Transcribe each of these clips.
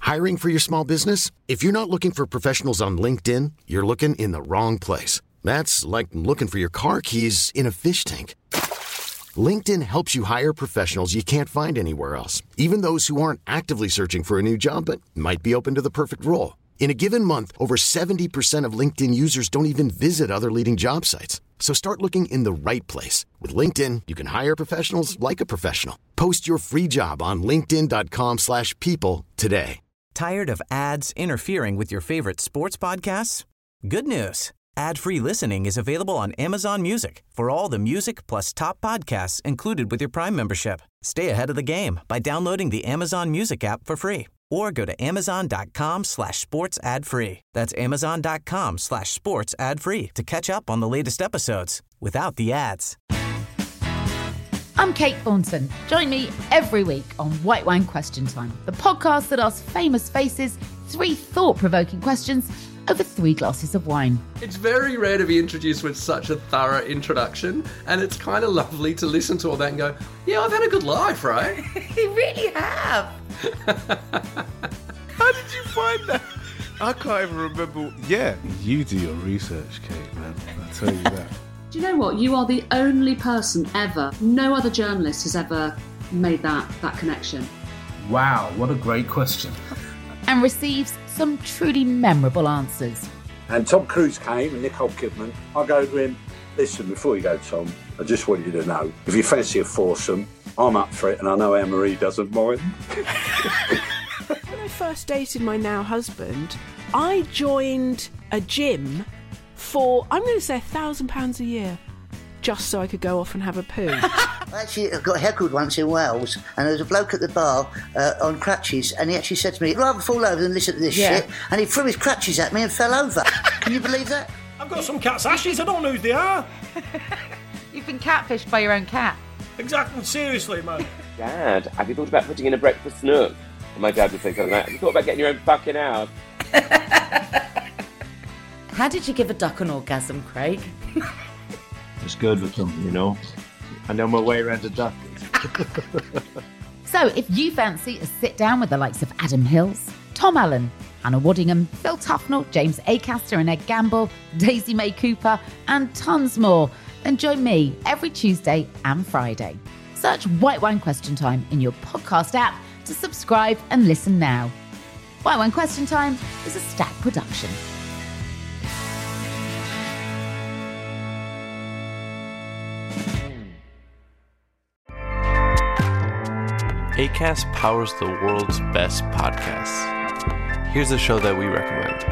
Hiring for your small business? If you're not looking for professionals on LinkedIn, you're looking in the wrong place. That's like looking for your car keys in a fish tank. LinkedIn helps you hire professionals you can't find anywhere else, even those who aren't actively searching for a new job but might be open to the perfect role. In a given month, over 70% of LinkedIn users don't even visit other leading job sites. So start looking in the right place. With LinkedIn, you can hire professionals like a professional. Post your free job on linkedin.com/people today. Tired of ads interfering with your favorite sports podcasts? Good news. Ad-free listening is available on Amazon Music for all the music plus top podcasts included with your Prime membership. Stay ahead of the game by downloading the Amazon Music app for free or go to amazon.com/sports ad free. That's amazon.com/sports ad free to catch up on the latest episodes without the ads. I'm Kate Thornton. Join me every week on White Wine Question Time, the podcast that asks famous faces 3 thought-provoking questions over 3 glasses of wine. It's very rare to be introduced with such a thorough introduction, and it's kind of lovely to listen to all that and go, yeah, I've had a good life, right? You really have. How did you find that? I can't even remember. Yeah, you do your research, Kate, man. I'll tell you that. Do you know what? You are the only person ever, no other journalist has ever made that connection. Wow, what a great question. And receives some truly memorable answers. And Tom Cruise came and Nicole Kidman. I go to him, listen, before you go, Tom, I just want you to know, if you fancy a foursome, I'm up for it and I know Anne-Marie doesn't mind. When I first dated my now husband, I joined a gym for, I'm going to say £1,000 a year, just so I could go off and have a poo. Actually, I got heckled once in Wales, and there was a bloke at the bar on crutches, and he actually said to me, I'd rather fall over than listen to this shit, and he threw his crutches at me and fell over. Can you believe that? I've got some cat's ashes, I don't know who they are. You've been catfished by your own cat. Exactly, seriously, man. Dad, have you thought about putting in a breakfast nook? And my dad would say something like, have you thought about getting your own fucking house? How did you give a duck an orgasm, Craig? It's good with them, you know. I know my way around a duck. So if you fancy a sit-down with the likes of Adam Hills, Tom Allen, Hannah Waddingham, Phil Tufnell, James Acaster and Ed Gamble, Daisy May Cooper, and tons more, then join me every Tuesday and Friday. Search White Wine Question Time in your podcast app to subscribe and listen now. White Wine Question Time is a Stack production. Acast powers the world's best podcasts. Here's a show that we recommend.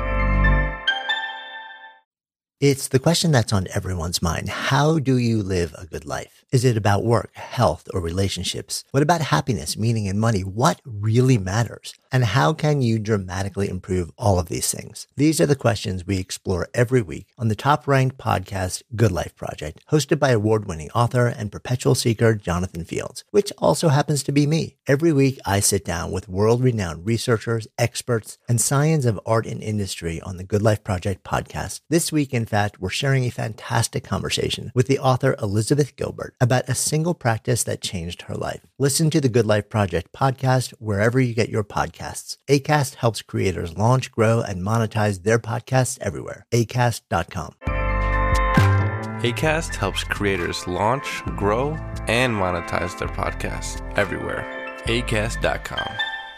It's the question that's on everyone's mind. How do you live a good life? Is it about work, health, or relationships? What about happiness, meaning, and money? What really matters? And how can you dramatically improve all of these things? These are the questions we explore every week on the top-ranked podcast, Good Life Project, hosted by award-winning author and perpetual seeker Jonathan Fields, which also happens to be me. Every week, I sit down with world-renowned researchers, experts, and scions of art and industry on the Good Life Project podcast. This week, in fact, we're sharing a fantastic conversation with the author Elizabeth Gilbert about a single practice that changed her life. Listen to the Good Life Project podcast wherever you get your podcasts. Acast helps creators launch, grow, and monetize their podcasts everywhere. Acast.com. Acast helps creators launch, grow, and monetize their podcasts everywhere. Acast.com.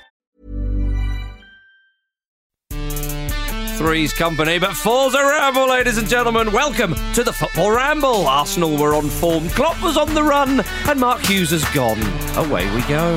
Three's company, but four's a ramble, ladies and gentlemen. Welcome to the Football Ramble. Arsenal were on form, Klopp was on the run, and Mark Hughes has gone. Away we go.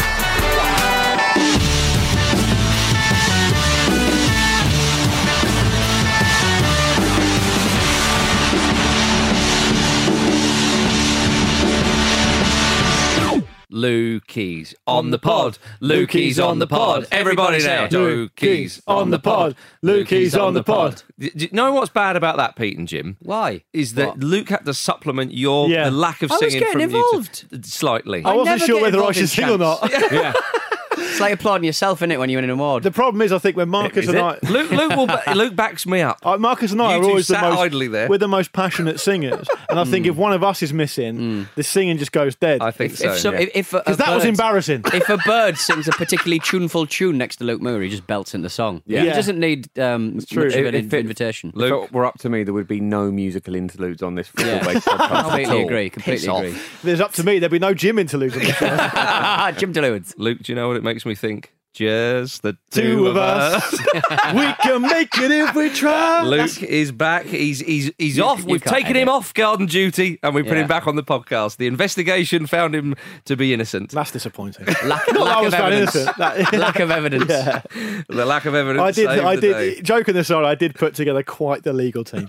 Lukey's on the pod. Lukey's on the pod. Everybody now. Lukey's on the pod. Lukey's on the pod. Do you know what's bad about that, Pete and Jim? Why? Is that Luke had to supplement the lack of singing from involved. you slightly. I wasn't sure whether I should sing or not. Yeah. It's like applauding yourself, isn't it, when you win an award? The problem is, I think when Marcus and I... Luke backs me up. Marcus and I You are two always sat idly there. we're the most passionate singers. And I think if one of us is missing, the singing just goes dead. I think so. Because that was embarrassing. If a bird sings a particularly tuneful tune next to Luke Moore, he just belts into song. Yeah. He doesn't need much of an If it invitation. If it were up to me, there would be no musical interludes on this football-based podcast. Completely agree. If it's up to me, there'd be no Jim interludes on the show. Jim interludes. Luke, do you know what it makes me think? Just the Two of us. We can make it if we try. Luke is back. He's off. We've taken him off garden duty and we put him back on the podcast. The investigation found him to be innocent. That's disappointing. Lack of evidence. Lack of evidence. Yeah. The lack of evidence. I did. Joking aside, I did put together quite the legal team.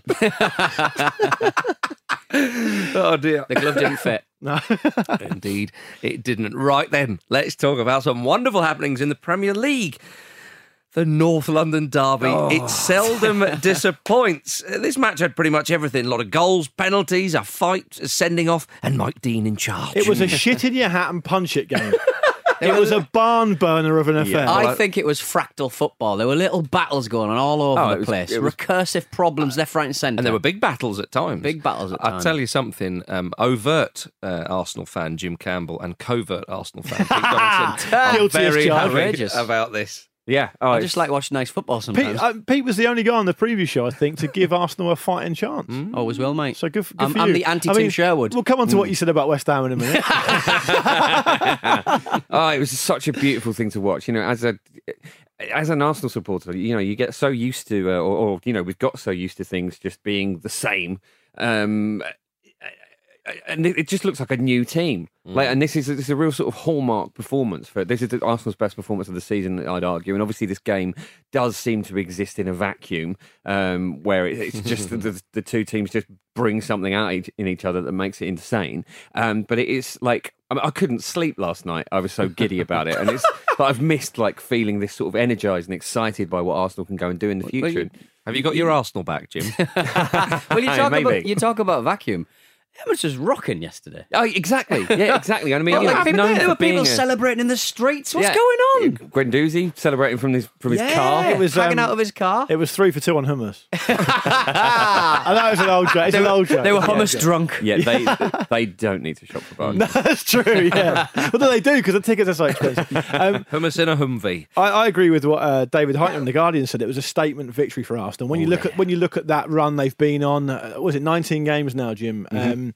Oh dear. The glove didn't fit. No. Indeed, it didn't. Right then, let's talk about some wonderful happenings in the Premier League. The North London derby. It seldom disappoints. This match had pretty much everything. A lot of goals, penalties, a fight, a sending off, and Mike Dean in charge. It was a shit in your hat and punch it game. It was a barn burner of an affair. I think it was fractal football. There were little battles going on all over the place. Recursive problems left, right and centre. And there were big battles at times. I'll tell you something. Overt Arsenal fan Jim Campbell and covert Arsenal fan Pete Donaldson are very happy about this. Yeah, I just like watching nice football sometimes. Pete was the only guy on the preview show, I think, to give Arsenal a fighting chance. Always will, mate. So good for I'm you. the anti-Tim Sherwood. We'll come on to what you said about West Ham in a minute. It was such a beautiful thing to watch. You know, as an Arsenal supporter, you know, you get so used to, or you know, we've got so used to things just being the same. And it just looks like a new team. And this is a real sort of hallmark performance. This is Arsenal's best performance of the season, I'd argue. And obviously this game does seem to exist in a vacuum, where it's just the two teams just bring something out in each other that makes it insane. But it is like, I couldn't sleep last night. I was so giddy about it. And it's but I've missed like feeling this sort of energised and excited by what Arsenal can go and do in the future. Have you got your Arsenal back, Jim? Well, you talk about vacuum. Emirates was rocking yesterday. Oh, exactly. Yeah, exactly. I mean, there were people celebrating in the streets. What's going on? Guendouzi celebrating from his car. It was hanging out of his car. It was 3 for 2 on hummus. I know it's an old joke. It's an old joke. They were hummus drunk. Yeah, they don't need to shop for bars. No, that's true. Yeah, well, they do because the tickets are so expensive. Hummus in a Humvee. I agree with what David Heitner in The Guardian said. It was a statement victory for Arsenal. When you look at that run they've been on, was it 19 games now, Jim?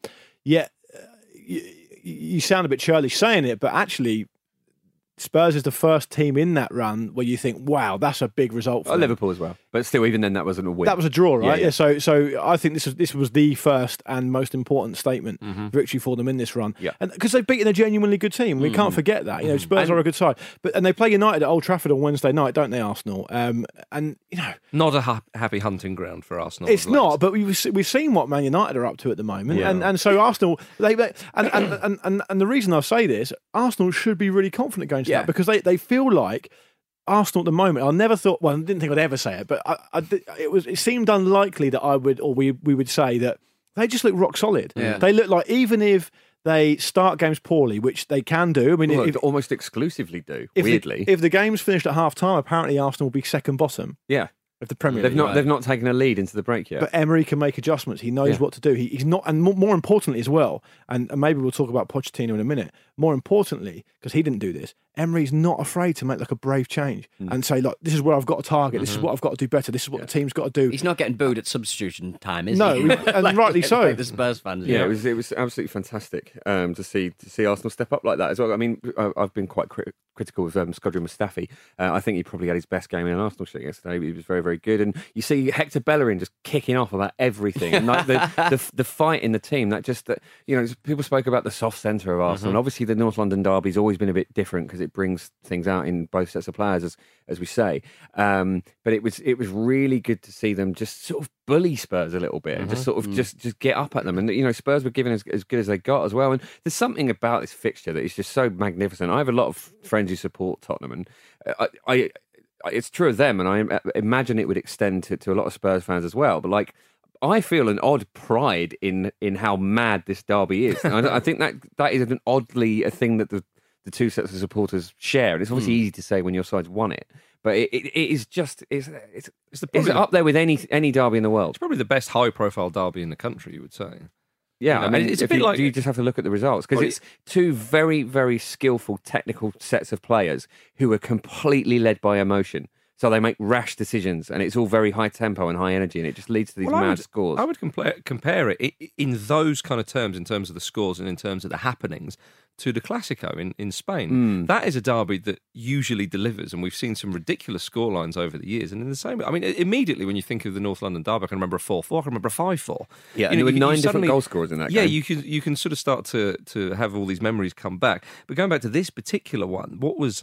You sound a bit churlish saying it, but actually Spurs is the first team in that run where you think, wow, that's a big result for them. Liverpool as well. But still, even then, that wasn't a win. That was a draw, right? Yeah. So I think this was the first and most important statement victory for them in this run. Yeah. And because they've beaten a genuinely good team. We can't forget that. You know, Spurs are a good side. And they play United at Old Trafford on Wednesday night, don't they, Arsenal? And, you know... Not a happy hunting ground for Arsenal. It's not, but we've seen what Man United are up to at the moment. Yeah. And so Arsenal... And the reason I say this, Arsenal should be really confident going to that because they feel like... Arsenal at the moment, I never thought. Well, I didn't think I'd ever say it, but it seemed unlikely that I would, or we would say that they just look rock solid. Yeah. They look like even if they start games poorly, which they can do. I mean, almost exclusively do. Weirdly, if the game's finished at half time, apparently Arsenal will be second bottom. Yeah. Of the Premier League. They've not taken a lead into the break yet. But Emery can make adjustments. He knows what to do. He's not, and more importantly as well, and maybe we'll talk about Pochettino in a minute. More importantly, because he didn't do this, Emery's not afraid to make like a brave change and say, look, this is where I've got to target. This is what I've got to do better. This is what the team's got to do. He's not getting booed at substitution time, is he? No, and rightly so. Like the Spurs fans. Yeah, it was absolutely fantastic to see Arsenal step up like that as well. I mean, I've been quite critical of Shkodran Mustafi. I think he probably had his best game in an Arsenal shirt yesterday. He was very, very good. And you see Hector Bellerin just kicking off about everything. And like the fight in the team, people spoke about the soft centre of Arsenal. And obviously the North London derby's always been a bit different because it brings things out in both sets of players, as we say. But it was really good to see them just sort of bully Spurs a little bit and just sort of just get up at them. And, you know, Spurs were given as good as they got as well. And there's something about this fixture that is just so magnificent. I have a lot of friends who support Tottenham, and it's true of them, and I imagine it would extend to a lot of Spurs fans as well. But like, I feel an odd pride in how mad this derby is. And I think that is oddly a thing that the the two sets of supporters share. And it's obviously easy to say when your side's won it, but it is just it's up there with any derby in the world. It's probably the best high-profile derby in the country, you would say. Yeah, I mean, it's a bit like you just have to look at the results because it's two very, very skillful technical sets of players who are completely led by emotion. So they make rash decisions, and it's all very high tempo and high energy, and it just leads to these mad scores. I would compare it in those kind of terms, in terms of the scores and in terms of the happenings, to the Clásico in Spain. That is a derby that usually delivers, and we've seen some ridiculous scorelines over the years. And in the same, I mean, immediately when you think of the North London derby, I can remember a 4-4, I can remember a 5-4. Yeah, and there were 9 different goal scorers in that game. Yeah, you can sort of start to have all these memories come back. But going back to this particular one, what was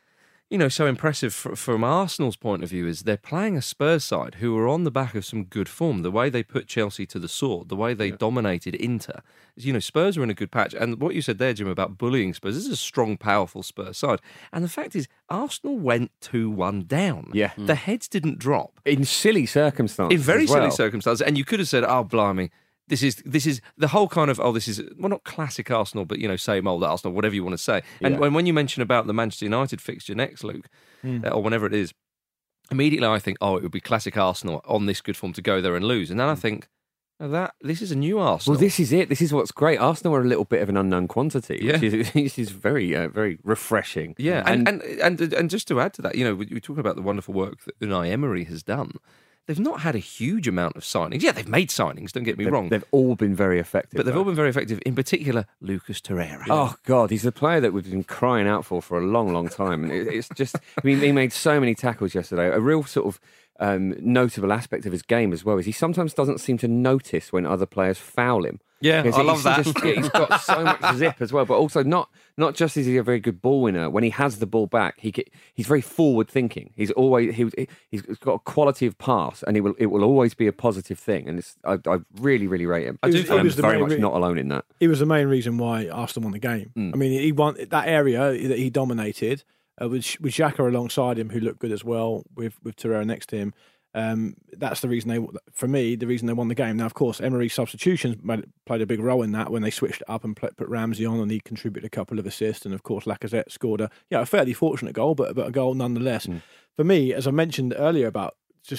so impressive from Arsenal's point of view is they're playing a Spurs side who are on the back of some good form. The way they put Chelsea to the sword, the way they dominated Inter. Spurs are in a good patch. And what you said there, Jim, about bullying Spurs, this is a strong, powerful Spurs side. And the fact is, Arsenal went 2-1 down. Yeah. The heads didn't drop. In silly circumstances. In very silly circumstances. And you could have said, oh, blimey, This is the whole kind of, this is, well, not classic Arsenal, but, same old Arsenal, whatever you want to say. And when you mention about the Manchester United fixture next, Luke, or whenever it is, immediately I think, it would be classic Arsenal on this good form to go there and lose. And then I think, this is a new Arsenal. Well, this is it. This is what's great. Arsenal are a little bit of an unknown quantity, which is very, very refreshing. Yeah, and just to add to that, we're talking about the wonderful work that Unai Emery has done. They've not had a huge amount of signings. Yeah, they've made signings, don't get me wrong. They've all been very effective. But they've all been very effective, in particular, Lucas Torreira. Oh, God, he's the player that we've been crying out for a long, long time. And it's just, he made so many tackles yesterday. A real sort of notable aspect of his game as well is he sometimes doesn't seem to notice when other players foul him. Yeah, I love that. He's got so much zip as well, but also not just is he a very good ball winner. When he has the ball back, he's very forward thinking. He's got a quality of pass, and it will always be a positive thing. And I really, really rate him. He was very much not alone in that. It was the main reason why Arsenal won the game. I mean, he won that area that he dominated with Xhaka alongside him, who looked good as well, with Torreira next to him. That's the reason the reason they won the game. Now, of course, Emery's substitutions played a big role in that when they switched it up and put Ramsey on, and he contributed a couple of assists. And of course, Lacazette scored a fairly fortunate goal, but a goal nonetheless. For me, as I mentioned earlier about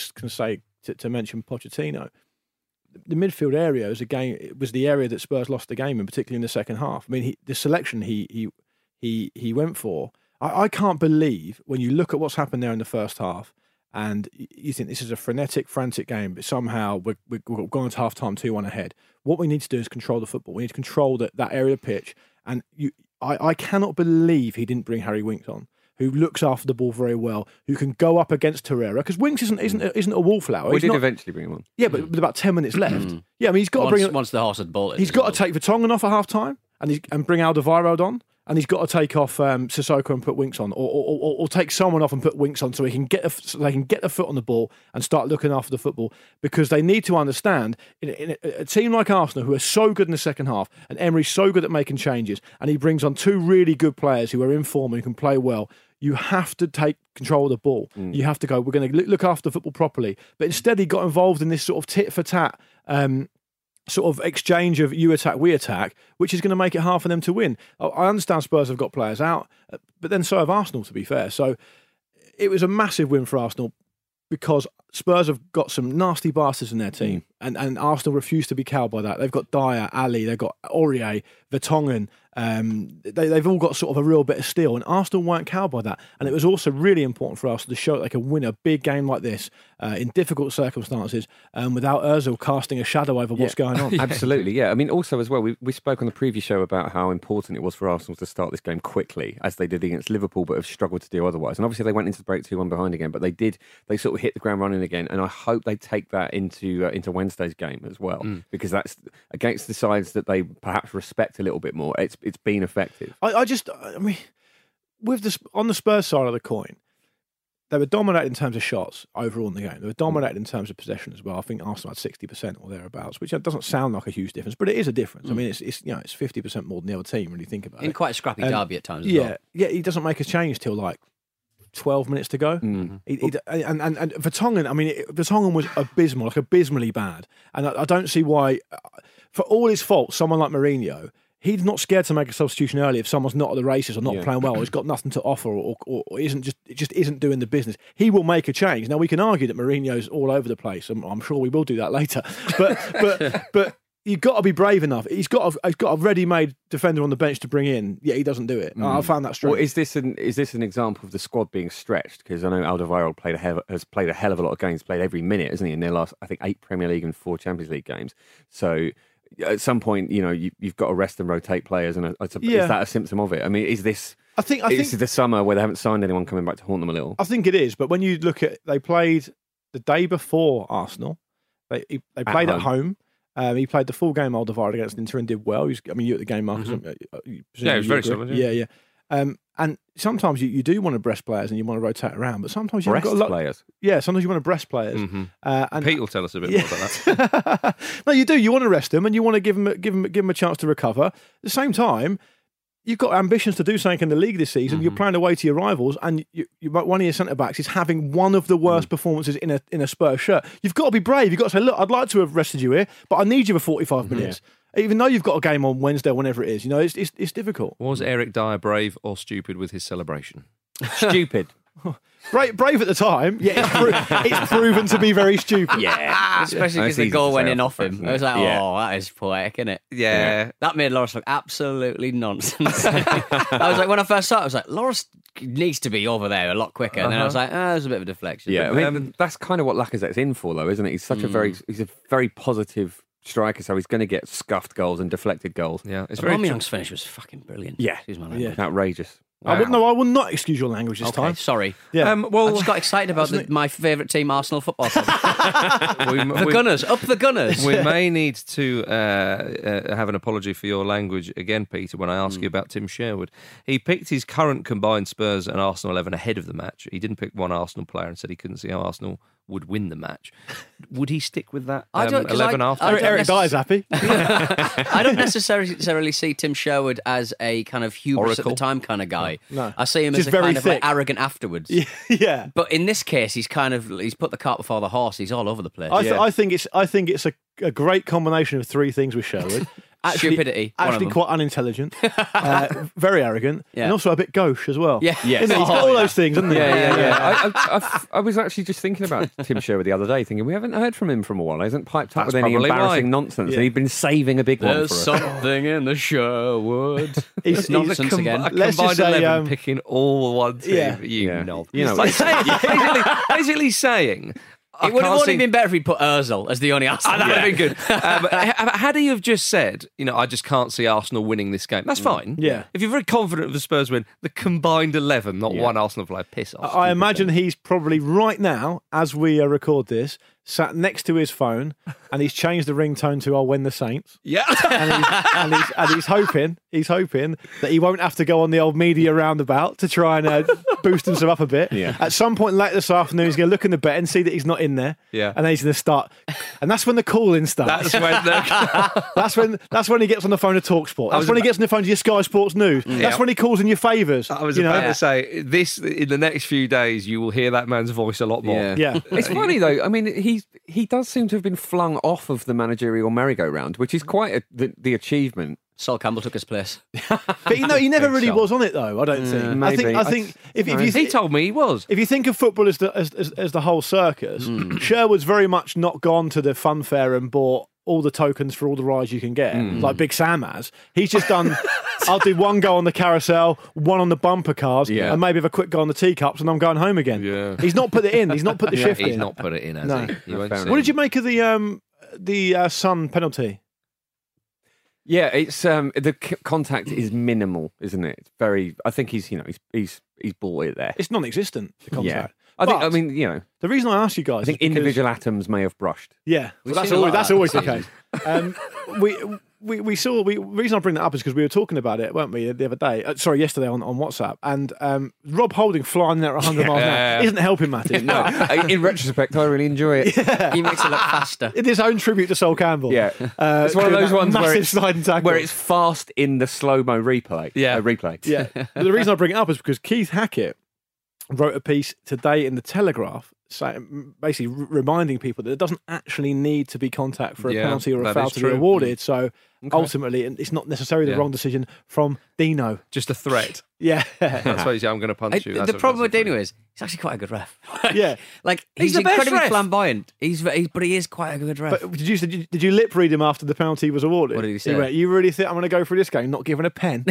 to mention Pochettino, the midfield area was the area that Spurs lost the game, and particularly in the second half. I mean, the selection he went for, I can't believe when you look at what's happened there in the first half. And you think this is a frenetic, frantic game, but somehow we've gone to half-time 2-1 ahead. What we need to do is control the football. We need to control that area of the pitch. And I cannot believe he didn't bring Harry Winks on, who looks after the ball very well, who can go up against Torreira, because Winks isn't a wallflower. We did eventually bring him on. Yeah, but with about 10 minutes left. Yeah, I mean, he's got to bring once the horse had bolted. He's got to take Vertonghen off at half-time and bring Alderweireld on. And he's got to take off Sissoko and put Winks on, or take someone off and put Winks on, so they can get the foot on the ball and start looking after the football. Because they need to understand, in a team like Arsenal, who are so good in the second half, and Emery's so good at making changes, and he brings on two really good players who are in form and can play well. You have to take control of the ball. You have to go, we're going to look after the football properly. But instead, he got involved in this sort of tit for tat. Sort of exchange of you attack, we attack, which is going to make it hard for them to win. I understand Spurs have got players out, but then so have Arsenal, to be fair. So it was a massive win for Arsenal because Spurs have got some nasty bastards in their team, and Arsenal refuse to be cowed by that. They've got Dyer, Ali, they've got Aurier, Vertonghen. They've all got sort of a real bit of steel, and Arsenal weren't cowed by that. And it was also really important for Arsenal to show that they can win a big game like this in difficult circumstances without Ozil casting a shadow over what's going on. Absolutely, yeah. I mean, also as well, we spoke on the preview show about how important it was for Arsenal to start this game quickly, as they did against Liverpool, but have struggled to do otherwise. And obviously they went into the break 2-1 behind again, but they sort of hit the ground running again. And I hope they take that into Wednesday's game as well, because that's against the sides that they perhaps respect a little bit more. It's been effective. I mean, on the Spurs side of the coin, they were dominated in terms of shots overall in the game. They were dominated in terms of possession as well. I think Arsenal had 60% or thereabouts, which doesn't sound like a huge difference, but it is a difference. I mean, it's 50% more than the other team when you think about it. In quite a scrappy derby at times as well. Yeah, he doesn't make a change till like 12 minutes to go. And Vertonghen, I mean, Vertonghen was abysmally bad. And I don't see why, for all his faults, someone like Mourinho, he's not scared to make a substitution early if someone's not at the races or not playing well, or he's got nothing to offer, or just isn't doing the business. He will make a change. Now we can argue that Mourinho's all over the place. I'm sure we will do that later. But you've got to be brave enough. He's got a ready-made defender on the bench to bring in. Yeah, he doesn't do it. I found that strange. Well, is this an example of the squad being stretched? Because I know Alderweireld has played a hell of a lot of games, played every minute, hasn't he? In their last, I think, 8 Premier League and 4 Champions League games. So at some point, you've got to rest and rotate players, and is that a symptom of it? I mean, is this? I think the summer where they haven't signed anyone coming back to haunt them a little. I think it is, but when you look at, they played the day before Arsenal. They played at home. He played the full game Alderweireld against Inter and did well. You at the game, Marcus. Yeah, it was very solid. Yeah. And sometimes you do want to breast players and you want to rotate around, but sometimes you've got a lot. Players. Yeah, sometimes you want to breast players. And Pete will tell us a bit more about that. No, you do. You want to rest them and you want to give them a chance to recover. At the same time, you've got ambitions to do something in the league this season. You're playing away to your rivals, and one of your centre backs is having one of the worst performances in a Spurs shirt. You've got to be brave. You've got to say, look, I'd like to have rested you here, but I need you for 45 minutes. Even though you've got a game on Wednesday or whenever it is, it's difficult. Was Eric Dyer brave or stupid with his celebration? Stupid. Brave at the time. Yeah, it's proven to be very stupid. Yeah, especially because the goal went in off him. I was like, that is poetic, isn't it? Yeah. That made Loris look absolutely nonsense. I was like, when I first saw it, I was like, Loris needs to be over there a lot quicker. And then I was like, there's a bit of a deflection. Yeah, I mean, that's kind of what Lacazette's in for, though, isn't it? He's such a very positive striker, so he's going to get scuffed goals and deflected goals. Yeah, it's very. Aubameyang's finish was fucking brilliant. Yeah, excuse my language. Outrageous. Wow. I will not excuse your language this time. Sorry. Yeah. I just got excited about my favourite team, Arsenal Football Club. The Gunners, up the Gunners. We may need to have an apology for your language again, Peter, when I ask you about Tim Sherwood. He picked his current combined Spurs and Arsenal 11 ahead of the match. He didn't pick one Arsenal player and said he couldn't see how Arsenal would win the match. Would he stick with that 11 after? Eric Dyer's happy. I don't necessarily see Tim Sherwood as a kind of hubris at the time kind of guy. No. I see him as a kind of arrogant afterwards. Yeah. But in this case, he's put the cart before the horse. He's all over the place. I think it's a great combination of three things with Sherwood. Stupidity. Actually quite unintelligent, very arrogant, and also a bit gauche as well. Yeah. He's got all those things, hasn't he? Yeah. I was actually just thinking about Tim Sherwood the other day, thinking we haven't heard from him for a while. He hasn't piped up with any embarrassing nonsense, and he'd been saving a big one for us. There's something in the Sherwood. It's nonsense again. Let's combined 11 picking all one team. Basically saying. It would have only been better if he'd put Ozil as the only Arsenal. That would have been good. Had he have just said, I just can't see Arsenal winning this game, that's fine. Yeah. If you're very confident of the Spurs win, the combined 11, not one Arsenal player, piss off. I imagine he's probably right now, as we record this, sat next to his phone, and he's changed the ringtone to "I'll win the Saints." Yeah, and he's hoping that he won't have to go on the old media roundabout to try and boost himself up a bit. Yeah. At some point later this afternoon, he's going to look in the bet and see that he's not in there. Yeah, and then he's going to start, and that's when the calling starts. That's when he gets on the phone to TalkSport. That's when he gets on the phone to your Sky Sports News. That's when he calls in your favours. I was about to say this in the next few days. You will hear that man's voice a lot more. Yeah. It's funny though. I mean, he does seem to have been flung off of the managerial merry-go-round, which is quite the achievement. Sol Campbell took his place. But he never really was on it though, I don't think. Maybe. I think if you he told me he was. If you think of football as the whole circus, Sherwood's very much not gone to the fun fair and bought all the tokens for all the rides you can get, like Big Sam has. He's just done, I'll do one go on the carousel, one on the bumper cars, and maybe have a quick go on the teacups, and I'm going home again. Yeah. He's not put it in. He's not put the shift in. He's not put it in, has he? What did you make of the Son penalty? Yeah, it's the contact is minimal, isn't it? It's very. I think he's bought it there. It's non-existent. The contact. Yeah. I mean, the reason I asked you guys, I think individual atoms may have brushed. Yeah, well, that's always the case. The reason I bring that up is because we were talking about it, weren't we, the other day? Yesterday on WhatsApp, and Rob Holding flying there at 100 miles an hour isn't helping Matty. No, in retrospect, I really enjoy it. Yeah. He makes it look faster. In his own tribute to Sol Campbell. Yeah, it's one of those ones where it's fast in the slow-mo replay. Yeah, replay. Yeah. But the reason I bring it up is because Keith Hackett wrote a piece today in the Telegraph, basically reminding people that it doesn't actually need to be contact for a penalty or a foul to be awarded. So ultimately, and it's not necessarily the wrong decision from Dino. Just a threat. Yeah. That's why he's I'm going to punch you. The problem with Dino is he's actually quite a good ref. Yeah. Like, He's he's the best incredibly ref. flamboyant. But he is quite a good ref. But did you lip read him after the penalty was awarded? What did he say? He went, "You really think I'm going to go through this game not given a pen?"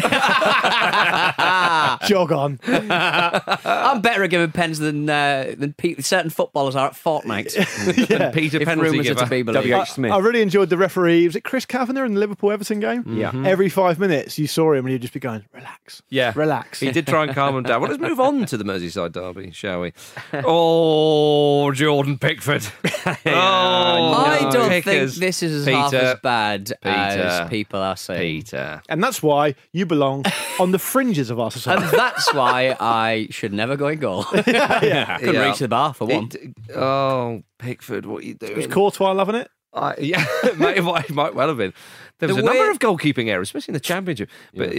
Jog on. I'm better at giving pens than certain footballers are at Fortnite. Yeah. Peter If penalty rumours are to giver. be believed. W.H. Smith. I really enjoyed the referee. Was it Chris Kavanagh in the Liverpool-Everton game? Yeah. Every 5 minutes you saw him and he'd just be going, "Relax." Yeah. Relax. He did try and calm him down. Well, let's move on to the Merseyside derby, shall we? Oh, Jordan Pickford. I don't think Pickers. this is half Peter. as bad Peter. as people are saying. Peter. And that's why you belong on the fringes of our And society. that's why I should never go in goal. Couldn't Yeah. reach the bar for one. Pickford, what are you doing? Was Courtois loving it? Yeah, it might well have been. There was The a number way- of goalkeeping errors, especially in the Championship. But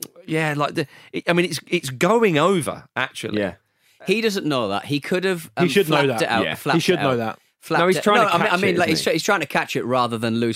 it's going over, actually. Yeah. He doesn't know that. He could have He should know flapped that. it out. Yeah. flapped He should it know out. that. Flapped No, he's it- trying to I mean, catch it, like isn't he's trying to catch it rather than lose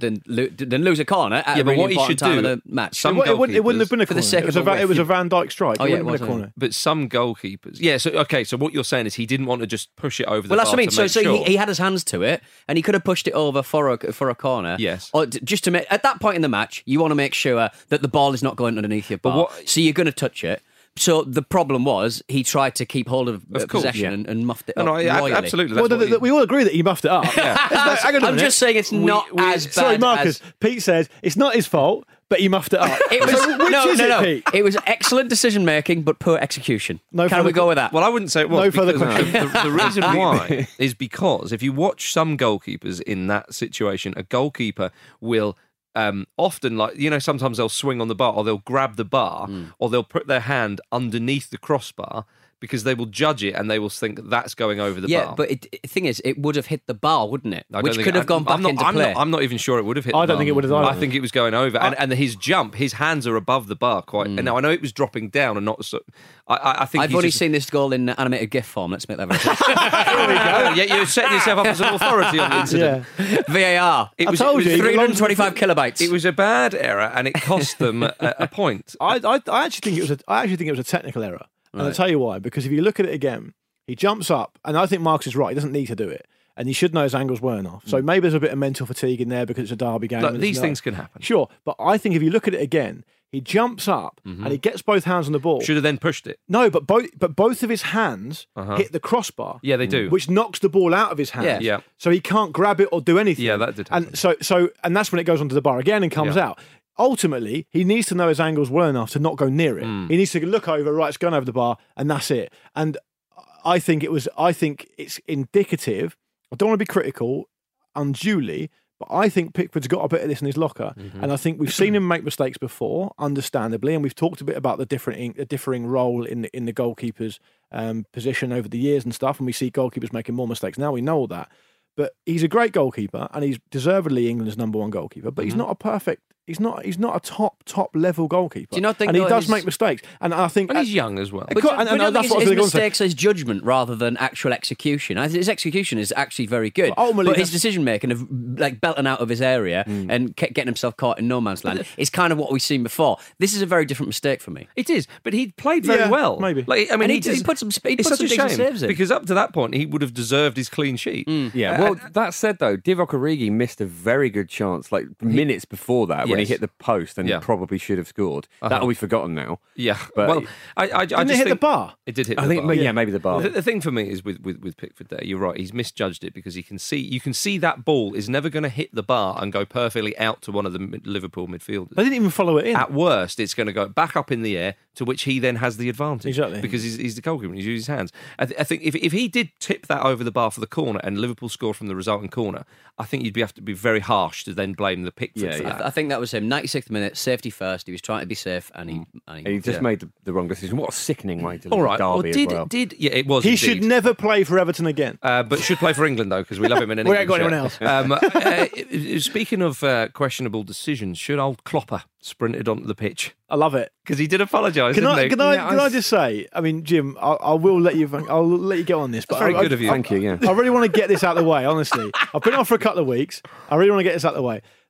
a corner at Yeah, a but really what he important should time do- of the match. some It wouldn't have been a for corner. the sake It was of a, a it was a whiff. Van Dijk strike. Oh, It yeah, wouldn't it have been a was, corner. But some goalkeepers, so what you're saying is he didn't want to just push it over the Well, that's bar what I mean. to So make sure. he had his hands to it, and he could have pushed it over for a corner. Yes. Or just to make at that point in the match, you want to make sure that the ball is not going underneath your bar. So you're going to touch it. So the problem was he tried to keep hold of course, possession and muffed it up. No, royally. absolutely. Well, we all agree that he muffed it up. Hang on a I'm minute. just saying it's not as bad. Sorry, Marcus. as- Pete says it's not his fault, but he muffed it up. It was So which is it, Pete? It was excellent decision making, but poor execution. No Can further we go with that? Well, I wouldn't say it was. No further because questions. The reason why is because if you watch some goalkeepers in that situation, a goalkeeper will often, sometimes they'll swing on the bar or they'll grab the bar or they'll put their hand underneath the crossbar because they will judge it and they will think that's going over the bar. But the thing is, it would have hit the bar, wouldn't it? I don't Which think could have gone back into play. I'm not even sure it would have hit. I the don't bar. think it would have either. I think it was going over, and his jump, his hands are above the bar quite. And now I know it was dropping down and not. So, I think I've only seen this goal in animated GIF form. Let's make that very clear. Here we go. Yeah, you're setting yourself up as an authority on the incident. VAR. It I was, told it was you, 325 kilobytes. It was a bad error, and it cost them a point. I actually think it was a technical error, and I'll tell you why. Because if you look at it again, he jumps up, and I think Marcus is right. He doesn't need to do it, and he should know his angles weren't off. So maybe there's a bit of mental fatigue in there because it's a derby game. Look, and these it's things can happen. Sure, but I think if you look at it again, he jumps up and he gets both hands on the ball. Should have then pushed it. No, but both of his hands hit the crossbar. Yeah, they do. Which knocks the ball out of his hands. Yeah. So he can't grab it or do anything. Yeah, that did happen. And and that's when it goes onto the bar again and comes out. Ultimately, he needs to know his angles well enough to not go near it. He needs to look over, right, it's going over the bar, and that's it. And I think it's indicative. I don't want to be critical unduly, but I think Pickford's got a bit of this in his locker, and I think we've seen him make mistakes before, understandably, and we've talked a bit about the differing role in the goalkeeper's position over the years and stuff, and we see goalkeepers making more mistakes now. We know all that, but he's a great goalkeeper, and he's deservedly England's number one goalkeeper. But he's not a perfect. He's not a top level goalkeeper. Do you not think and he though does his- make mistakes, and I think And he's young as well. But that's you what I don't was think going his to say. mistakes are his judgment rather than actual execution. I think his execution is actually very good. But ultimately But his that's- decision making of like belting out of his area and getting himself caught in no man's land is kind of what we've seen before. This is a very different mistake for me. It is, but he played very well. maybe. Like, I mean, And he put some It's such a decent shame saves in. because up to that point he would have deserved his clean sheet. Yeah, well, that said, though, Divock Origi missed a very good chance, like minutes before that, when he Yes. hit the post and Yeah. probably should have scored. That'll be forgotten now. Yeah, But well, I Didn't just it hit the think bar? it did hit. I the think, bar. yeah, maybe the bar. The thing for me is with Pickford there, you're right. He's misjudged it because you can see that ball is never going to hit the bar and go perfectly out to one of the Liverpool midfielders. They didn't even follow it in. At worst, it's going to go back up in the air, to which he then has the advantage. Exactly. Because he's the goalkeeper and he's used his hands. I think if he did tip that over the bar for the corner and Liverpool scored from the resulting corner, I think you'd have to be very harsh to then blame the Pickford for that. I think that was him. 96th minute, safety first. He was trying to be safe, and he just made the wrong decision. What a sickening way to lose All right. Derby as well. It was. He indeed. should never play for Everton again. But should play for England, though, because we love him in an We ain't England got shirt. anyone else. Speaking of questionable decisions, should old Klopper sprinted onto the pitch? I love it. Because he did apologise, Can didn't he? can I just say? I mean, Jim, I will let you. I'll let you get on this. But That's very good of you. Thank you, yeah. I really want to get this out of the way. Honestly, I've been off for a couple of weeks. I really want to get this out of the way.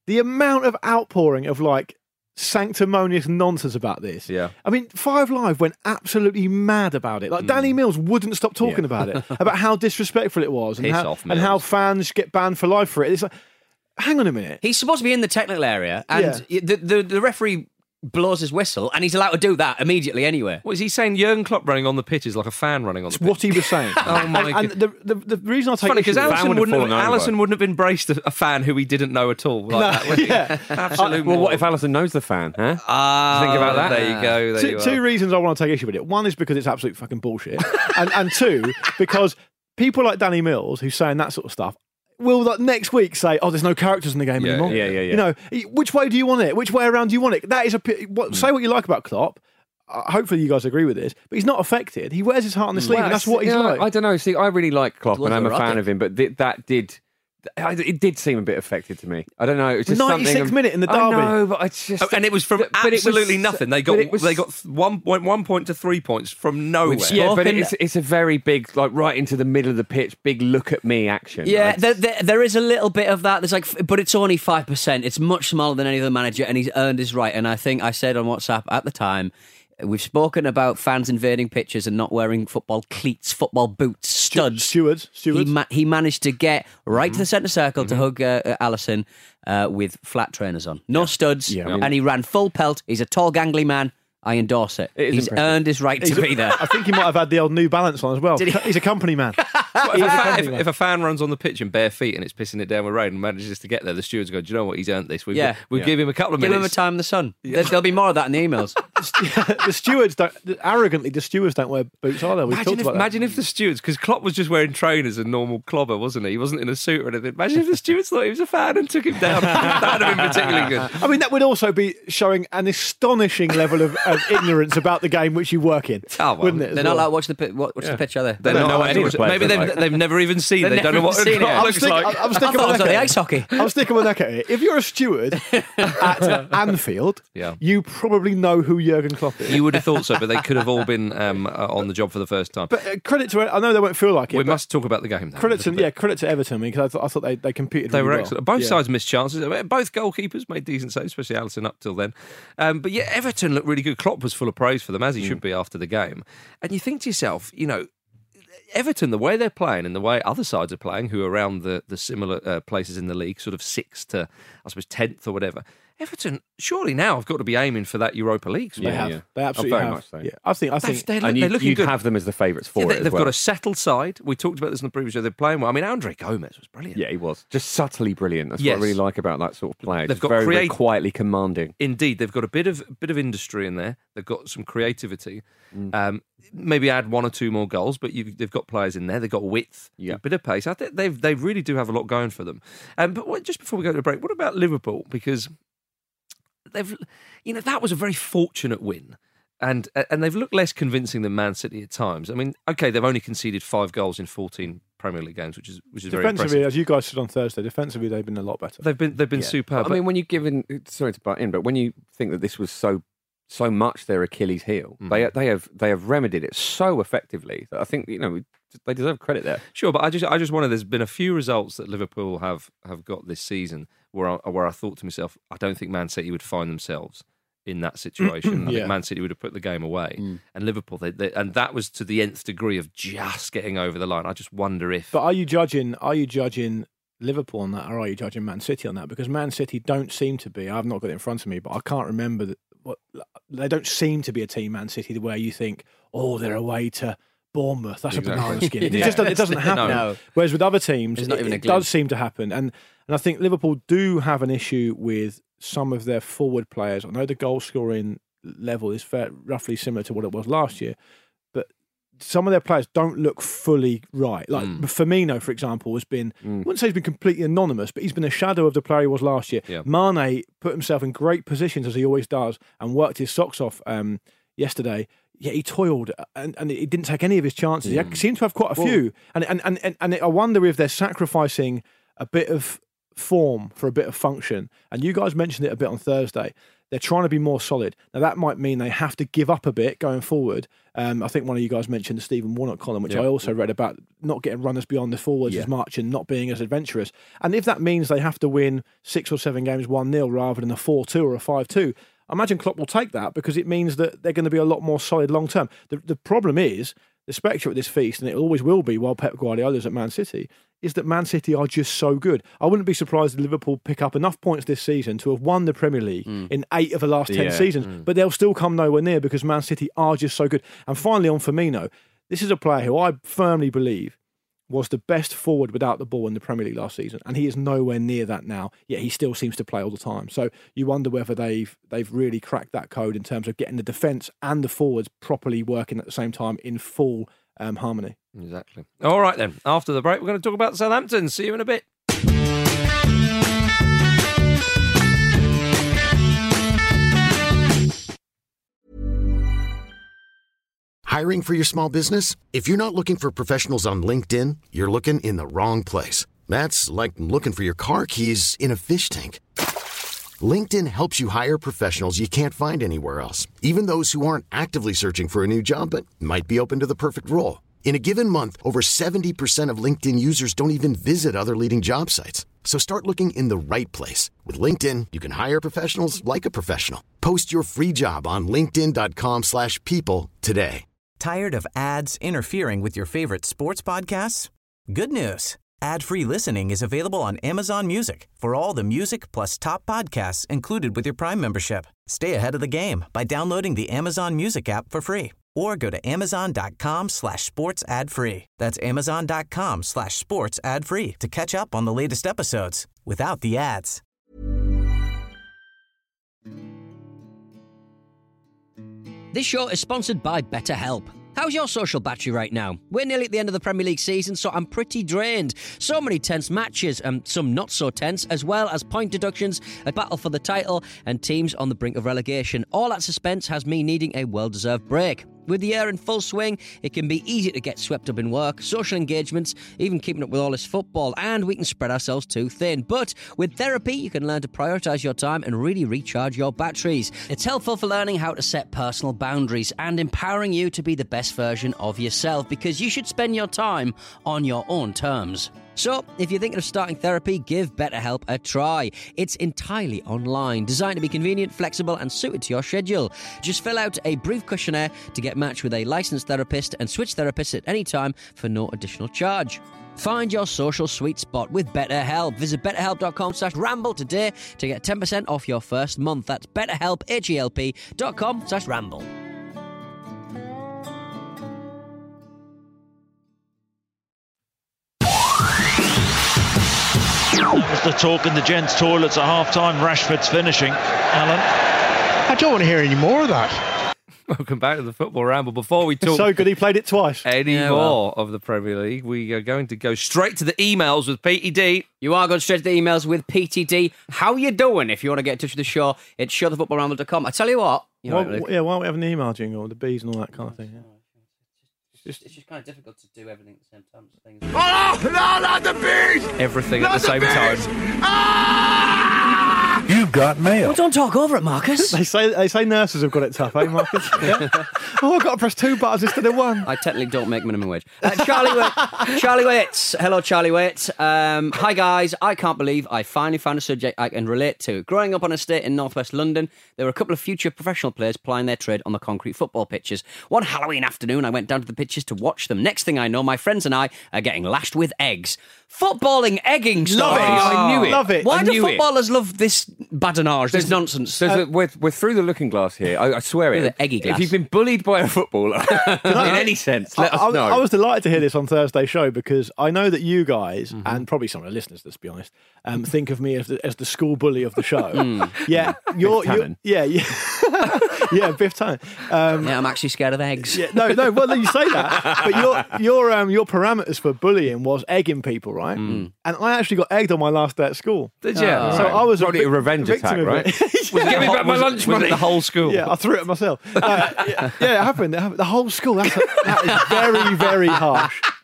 the amount of outpouring of like sanctimonious nonsense about this. Yeah. I mean, Five Live went absolutely mad about it. Like Danny Mills wouldn't stop talking about it, about how disrespectful it was, and how fans get banned for life for it. It's like, hang on a minute. He's supposed to be in the technical area, and the referee blows his whistle, and he's allowed to do that immediately anyway. What is he saying? Jurgen Klopp running on the pitch is like a fan running on the pitch. What he was saying. Oh my god! And the reason I take funny because issue with Alisson wouldn't have embraced a fan who he didn't know at all. Like that, would he? Absolutely. Well, what if Alisson knows the fan? Huh? Think about that. There you go. There you two reasons I want to take issue with it. One is because it's absolute fucking bullshit, and two because people like Danny Mills who's saying that sort of stuff will like next week say, "Oh, there's no characters in the game anymore." Yeah. You know, which way do you want it? Which way around do you want it? That is say what you like about Klopp. Hopefully, you guys agree with this, but he's not affected. He wears his heart on the sleeve, and that's what he's like. I don't know. See, I really like Klopp, and I'm a fan of him, but it did seem a bit affected to me. I don't know. It was just 96th minute in the derby. I know, but it's just, and it was from absolutely nothing. They got 1 point to 3 points from nowhere. Yeah, but it's a very big, like right into the middle of the pitch, big look at me action. Yeah, there is a little bit of that. There's like, but it's only 5%. It's much smaller than any other manager, and he's earned his right. And I think I said on WhatsApp at the time, we've spoken about fans invading pitches and not wearing football cleats, football boots, studs. Stewards. He managed to get right to the centre circle to hug Alisson with flat trainers on. No studs, and he ran full pelt. He's a tall, gangly man. I endorse it. He's earned his right to be there. I think he might have had the old New Balance on as well. He's a company man. If a fan runs on the pitch in bare feet and it's pissing it down with rain and manages to get there, the stewards go, "Do you know what? He's earned this. We'll give him a couple of minutes. Give him a time in the sun." There'll be more of that in the emails. The stewards don't wear boots either. Imagine if the stewards, because Klopp was just wearing trainers and normal clobber, wasn't he? He wasn't in a suit or anything. Imagine if the stewards thought he was a fan and took him down. That would have been particularly good. I mean, that would also be showing an astonishing level of ignorance about the game which you work in, wouldn't it? They're not allowed to watch the pitch, are they? They don't know any of the players. Maybe they've never even seen. They don't know what it looks like. I'm sticking my neck at ice hockey. I'm sticking my neck at it. If you're a steward at Anfield, you probably know who Jurgen Klopp is. You would have thought so, but they could have all been on the job for the first time. But credit to it. I know they won't feel like it. We must talk about the game, though. Credit to Everton, because I thought they competed. They really were well. excellent. Both sides missed chances. Both goalkeepers made decent saves, especially Alisson up till then. But yeah, Everton looked really good. Klopp was full of praise for them, as he should be after the game. And you think to yourself, you know, Everton, the way they're playing and the way other sides are playing, who are around the similar places in the league, sort of 6th to, I suppose, 10th or whatever, Everton surely now have got to be aiming for that Europa League spot. They absolutely very have. much so. Yeah, I think they're looking good. Have them as the favourites for it. They've got a settled side. We talked about this in the previous show. They're playing well. I mean, Andre Gomez was brilliant. Yeah, he was just subtly brilliant. That's what I really like about that sort of player. They've got very quietly commanding. Indeed, they've got a bit of industry in there. They've got some creativity. Maybe add 1 or 2 more goals, but they've got players in there. They've got width, a bit of pace. I think they really do have a lot going for them. But just before we go to the break, what about Liverpool? Because that was a very fortunate win, and they've looked less convincing than Man City at times. I mean, okay, they've only conceded 5 goals in 14 Premier League games, which is very impressive. Defensively, as you guys said on Thursday, defensively they've been a lot better. They've been superb. I mean, when you sorry to butt in, but when you think that this was so much their Achilles heel, they have remedied it so effectively that I think they deserve credit there. Sure, but I just wonder. There's been a few results that Liverpool have got this season where I thought to myself, I don't think Man City would find themselves in that situation. I think Man City would have put the game away, and Liverpool, and that was to the nth degree of just getting over the line. I just wonder if. But are you judging Liverpool on that, or are you judging Man City on that? Because Man City don't seem to be. I've not got it in front of me, but I can't remember they don't seem to be a team, Man City, where you think, oh, they're away to Bournemouth. That's a banana skin. It doesn't happen. No. Whereas with other teams, it does seem to happen. And I think Liverpool do have an issue with some of their forward players. I know the goal scoring level is roughly similar to what it was last year, but some of their players don't look fully right. Like Firmino, for example, has been, I wouldn't say he's been completely anonymous, but he's been a shadow of the player he was last year. Yeah. Mane put himself in great positions, as he always does, and worked his socks off yesterday. Yeah, he toiled, and he didn't take any of his chances. He seemed to have quite a few. And I wonder if they're sacrificing a bit of form for a bit of function. And you guys mentioned it a bit on Thursday. They're trying to be more solid. Now, that might mean they have to give up a bit going forward. I think one of you guys mentioned the Stephen Warnock column, which I also read about, not getting runners beyond the forwards as much and not being as adventurous. And if that means they have to win 6 or 7 games 1-0 rather than a 4-2 or a 5-2, I imagine Klopp will take that because it means that they're going to be a lot more solid long term. The problem is, the spectre at this feast, and it always will be while Pep Guardiola's at Man City, is that Man City are just so good. I wouldn't be surprised if Liverpool pick up enough points this season to have won the Premier League in 8 of the last 10 seasons, but they'll still come nowhere near because Man City are just so good. And finally on Firmino, this is a player who I firmly believe was the best forward without the ball in the Premier League last season, and he is nowhere near that now, yet he still seems to play all the time. So you wonder whether they've really cracked that code in terms of getting the defence and the forwards properly working at the same time in full harmony. Exactly. All right then, after the break we're going to talk about Southampton. See you in a bit. Hiring for your small business? If you're not looking for professionals on LinkedIn, you're looking in the wrong place. That's like looking for your car keys in a fish tank. LinkedIn helps you hire professionals you can't find anywhere else, even those who aren't actively searching for a new job but might be open to the perfect role. In a given month, over 70% of LinkedIn users don't even visit other leading job sites. So start looking in the right place. With LinkedIn, you can hire professionals like a professional. Post your free job on linkedin.com/people today. Tired of ads interfering with your favorite sports podcasts? Good news. Ad-free listening is available on Amazon Music for all the music plus top podcasts included with your Prime membership. Stay ahead of the game by downloading the Amazon Music app for free or go to amazon.com/sports ad free. That's amazon.com/sports ad free to catch up on the latest episodes without the ads. This show is sponsored by BetterHelp. How's your social battery right now? We're nearly at the end of the Premier League season, so I'm pretty drained. So many tense matches, and some not so tense, as well as point deductions, a battle for the title, and teams on the brink of relegation. All that suspense has me needing a well-deserved break. With the year in full swing, it can be easy to get swept up in work, social engagements, even keeping up with all this football, and we can spread ourselves too thin. But with therapy, you can learn to prioritise your time and really recharge your batteries. It's helpful for learning how to set personal boundaries and empowering you to be the best version of yourself, because you should spend your time on your own terms. So, if you're thinking of starting therapy, give BetterHelp a try. It's entirely online, designed to be convenient, flexible, and suited to your schedule. Just fill out a brief questionnaire to get matched with a licensed therapist and switch therapists at any time for no additional charge. Find your social sweet spot with BetterHelp. Visit betterhelp.com/ramble today to get 10% off your first month. That's betterhelp, HELP.com/ramble. That was the talk in the gents' toilets at half-time. Rashford's finishing. Alan? I don't want to hear any more of that. Welcome back to the Football Ramble. Before we talk so good he played it twice. More of the Premier League, we are going to go straight to the emails with PTD. You are going straight to the emails with PTD. How you doing? If you want to get in touch with the show, it's showthefootballramble.com. I tell you what. Why don't we have an email jingle, the bees and all that kind of thing? Yeah. It's just kind of difficult to do everything at the same time. Oh, no, not the bees! Everything at the same time. Ah! You've got mail. Well, don't talk over it, Marcus. They say nurses have got it tough, eh, Marcus? Yeah. Oh, I've got to press 2 buttons instead of 1. I technically don't make minimum wage. Charlie Waits. Hello, Charlie Waits. Hi, guys. I can't believe I finally found a subject I can relate to. Growing up on an estate in northwest London, there were a couple of future professional players plying their trade on the concrete football pitches. One Halloween afternoon, I went down to the pitches to watch them. Next thing I know, my friends and I are getting lashed with eggs. Footballing egging stories. I knew it. Love it. Why do footballers love this badinage, this nonsense? We're through the looking glass here. I swear it. Eggy glass. If you've been bullied by a footballer in any sense, let us know. I was delighted to hear this on Thursday's show because I know that you guys, and probably some of the listeners, let's be honest, think of me as the school bully of the show. Yeah, yeah, Biff Tannen. Yeah, I'm actually scared of eggs. Yeah, no. Well, you say that, but your parameters for bullying was egging people, right? And I actually got egged on my last day at school. Did you? So I was probably a revenge attack, right? Give me back my lunch money. The whole school. Yeah, I threw it at myself. Yeah, it happened. The whole school. That is very, very harsh.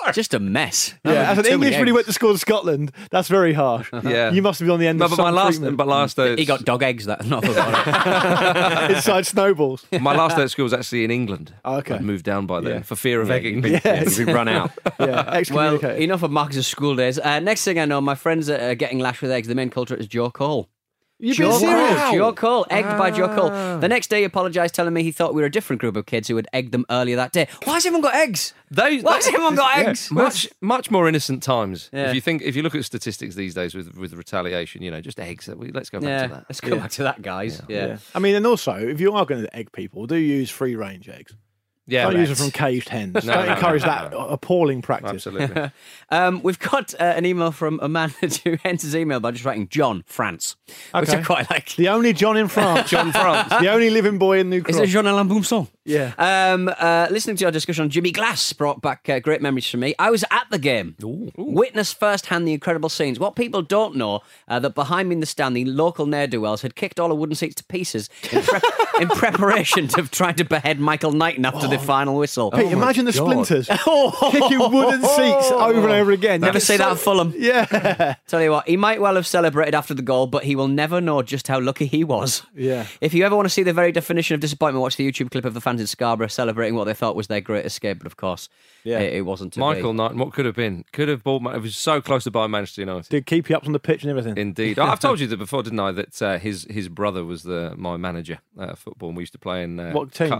Just a mess. Yeah, as an Too many English when he eggs. went to school in Scotland, that's very harsh. Yeah. You must have been on the end of but some my treatment. last day, He got dog eggs. That not about it. Inside snowballs. my last day at school was actually in England. Oh, okay. I'd moved down by then Yeah. for fear of egging. Yes. We've run out. Yeah, Well, excommunicated. enough of Marcus's school days. Next thing I know, my friends are getting lashed with eggs. The main culprit is Joe Cole. You've been serious? Joe Cole, egged by Joe Cole. The next day he apologised, telling me he thought we were a different group of kids who had egged them earlier that day. Why has everyone got eggs? Why has everyone got eggs? Much more innocent times. Yeah. If you look at statistics these days with retaliation, just eggs. Let's go back to that. Let's go back to that, guys. Yeah. I mean, and also, if you are going to egg people, do use free-range eggs. Yeah, don't use them from caged hens. Don't encourage that appalling practice. Absolutely. We've got an email from a man who ends his email by just writing John, France, which I quite like. The only John in France. John France. The only living boy in New Cross. Is it Jean-Alain Boumson? Yeah. Listening to our discussion on Jimmy Glass brought back great memories for me. I was at the game. Witnessed firsthand the incredible scenes. What people don't know, that behind me in the stand, the local ne'er-do-wells had kicked all the wooden seats to pieces in preparation of trying to behead Michael Knighton after the final whistle. Pete, imagine the splinters kicking wooden seats over and over again. Never say that at Fulham. Yeah. Tell you what, he might well have celebrated after the goal, but he will never know just how lucky he was. Yeah. If you ever want to see the very definition of disappointment, watch the YouTube clip of the fans in Scarborough celebrating what they thought was their great escape, but of course, it wasn't to Michael be. Knighton, what could have been? Could have bought. It was so close to buying Manchester United. Did keep you up on the pitch and everything. Indeed. I've told you that before, didn't I? That his brother was my manager at football, and we used to play in what team?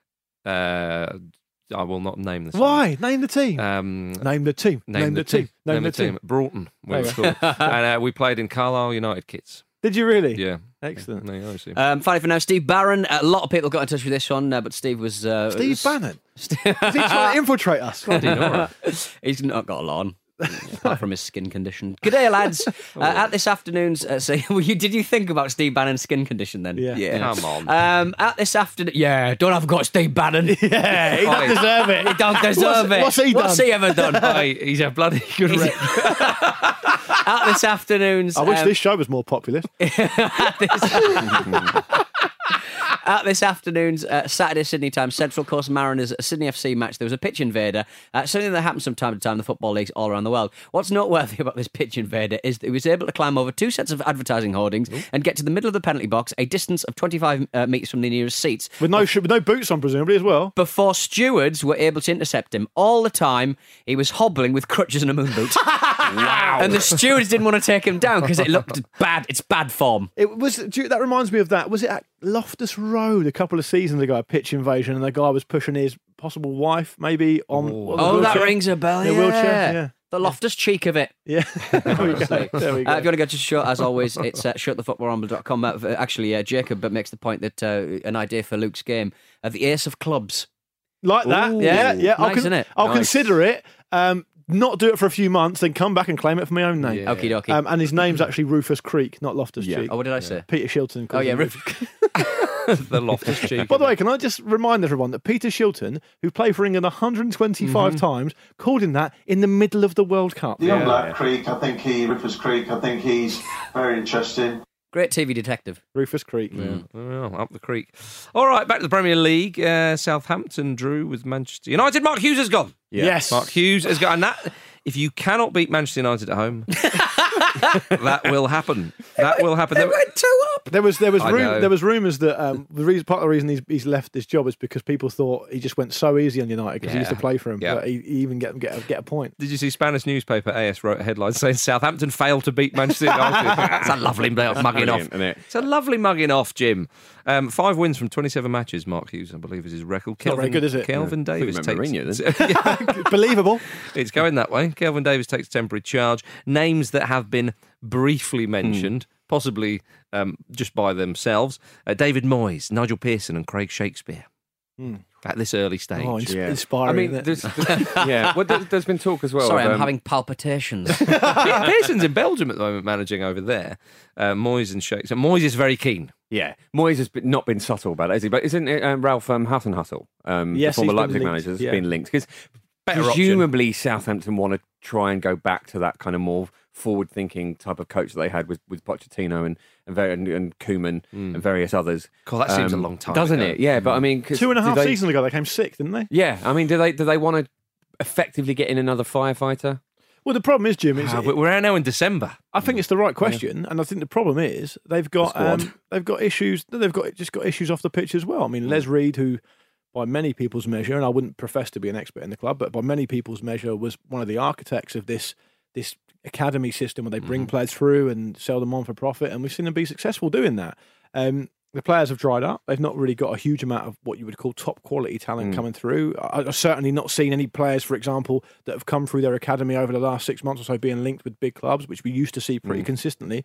I will not name the team. Why? Name the team. Name the team. Name the team. Name the team. Broughton. We were called. And we played in Carlisle United kits. Did you really? Yeah. Excellent. Finally for now, Steve Barron. A lot of people got in touch with this one, but Steve was... Steve Bannon? Is he trying to infiltrate us? He's not got a lot on. Apart from his skin condition. Good day, lads. At this afternoon's... did you think about Steve Bannon's skin condition then? Yeah. Come on. At this afternoon... Yeah, don't have got Steve Bannon. Yeah, he don't deserve it. He don't deserve it. What's he done? What's he ever done? He's a bloody good rep. At this afternoon's... I wish this show was more popular. At this afternoon's Saturday Sydney time Central Coast Mariners Sydney FC match, there was a pitch invader. Something that happens from time to time in the football leagues all around the world. What's noteworthy about this pitch invader is that he was able to climb over 2 sets of advertising hoardings and get to the middle of the penalty box, a distance of 25 metres from the nearest seats. With no boots on, presumably, as well. Before stewards were able to intercept him. All the time, he was hobbling with crutches and a moon boot. Wow. And the stewards didn't want to take him down because it looked bad. It's bad form. That reminds me of that. Was it at Loftus Road a couple of seasons ago, a pitch invasion, and the guy was pushing his possible wife, maybe, on... Oh, that rings a bell, in a wheelchair, yeah. The Loftus cheek of it. Yeah. There we go. If you want to go to the show, as always, it's shutthefootballramble.com. Actually, Jacob makes the point that an idea for Luke's game, the Ace of Clubs. Like that? Ooh, yeah. Nice, isn't it? I'll Nice. consider it. Not do it for a few months, then come back and claim it for my own name. Yeah. Okie dokie. And his name's actually Rufus Creek, not Loftus Cheek. Oh, what did I say? Peter Shilton. Oh, yeah, Rufus. The Loftus Cheek. By the way, can I just remind everyone that Peter Shilton, who played for England 125 times, called him that in the middle of the World Cup. The young Black Creek, Rufus Creek, I think he's very interesting. Great TV detective. Rufus Creek. Yeah. Well, up the creek. All right, back to the Premier League. Southampton drew with Manchester United. Mark Hughes has gone. Yes. Mark Hughes has gone. And that, if you cannot beat Manchester United at home, that will happen. That will happen. They went 2 up. There was know. rumours that part of the reason he's left this job is because people thought he just went so easy on United because he used to play for him. Yeah. But he even get a point. Did you see Spanish newspaper AS wrote a headline saying Southampton failed to beat Manchester United? It's a lovely mugging off. It's a lovely mugging off, Jim. 5 wins from 27 matches, Mark Hughes, I believe, is his record. Not very good, is it? Kelvin Davis takes... Mourinho, believable. It's going that way. Kelvin Davis takes temporary charge. Names that have been briefly mentioned, possibly just by themselves. David Moyes, Nigel Pearson and Craig Shakespeare. At this early stage. Oh, inspiring. I mean, there's been talk as well. Sorry, I'm having palpitations. Pearson's in Belgium at the moment, managing over there. Moyes and Shakespeare. Moyes is very keen. Yeah, Moyes has not been subtle about it, has he? But isn't it Ralph Hasenhüttl, yes, the former he's Leipzig been manager, has linked, been linked? Because Better presumably Southampton want to try and go back to that kind of more forward-thinking type of coach that they had with Pochettino and Koeman and various others. God, that seems a long time doesn't ago. it? Yeah, but I mean... 2.5 seasons ago, they came 6th, didn't they? Yeah, I mean, do they want to effectively getting another firefighter? Well, the problem is, Jim, we're now in December. I think it's the right question, and I think the problem is they've got issues. They've got issues off the pitch as well. I mean, Les Reed, who by many people's measure, and I wouldn't profess to be an expert in the club, but by many people's measure, was one of the architects of this academy system where they bring players through and sell them on for profit, and we've seen them be successful doing that. The players have dried up. They've not really got a huge amount of what you would call top quality talent coming through. I've certainly not seen any players, for example, that have come through their academy over the last 6 months or so being linked with big clubs, which we used to see pretty consistently.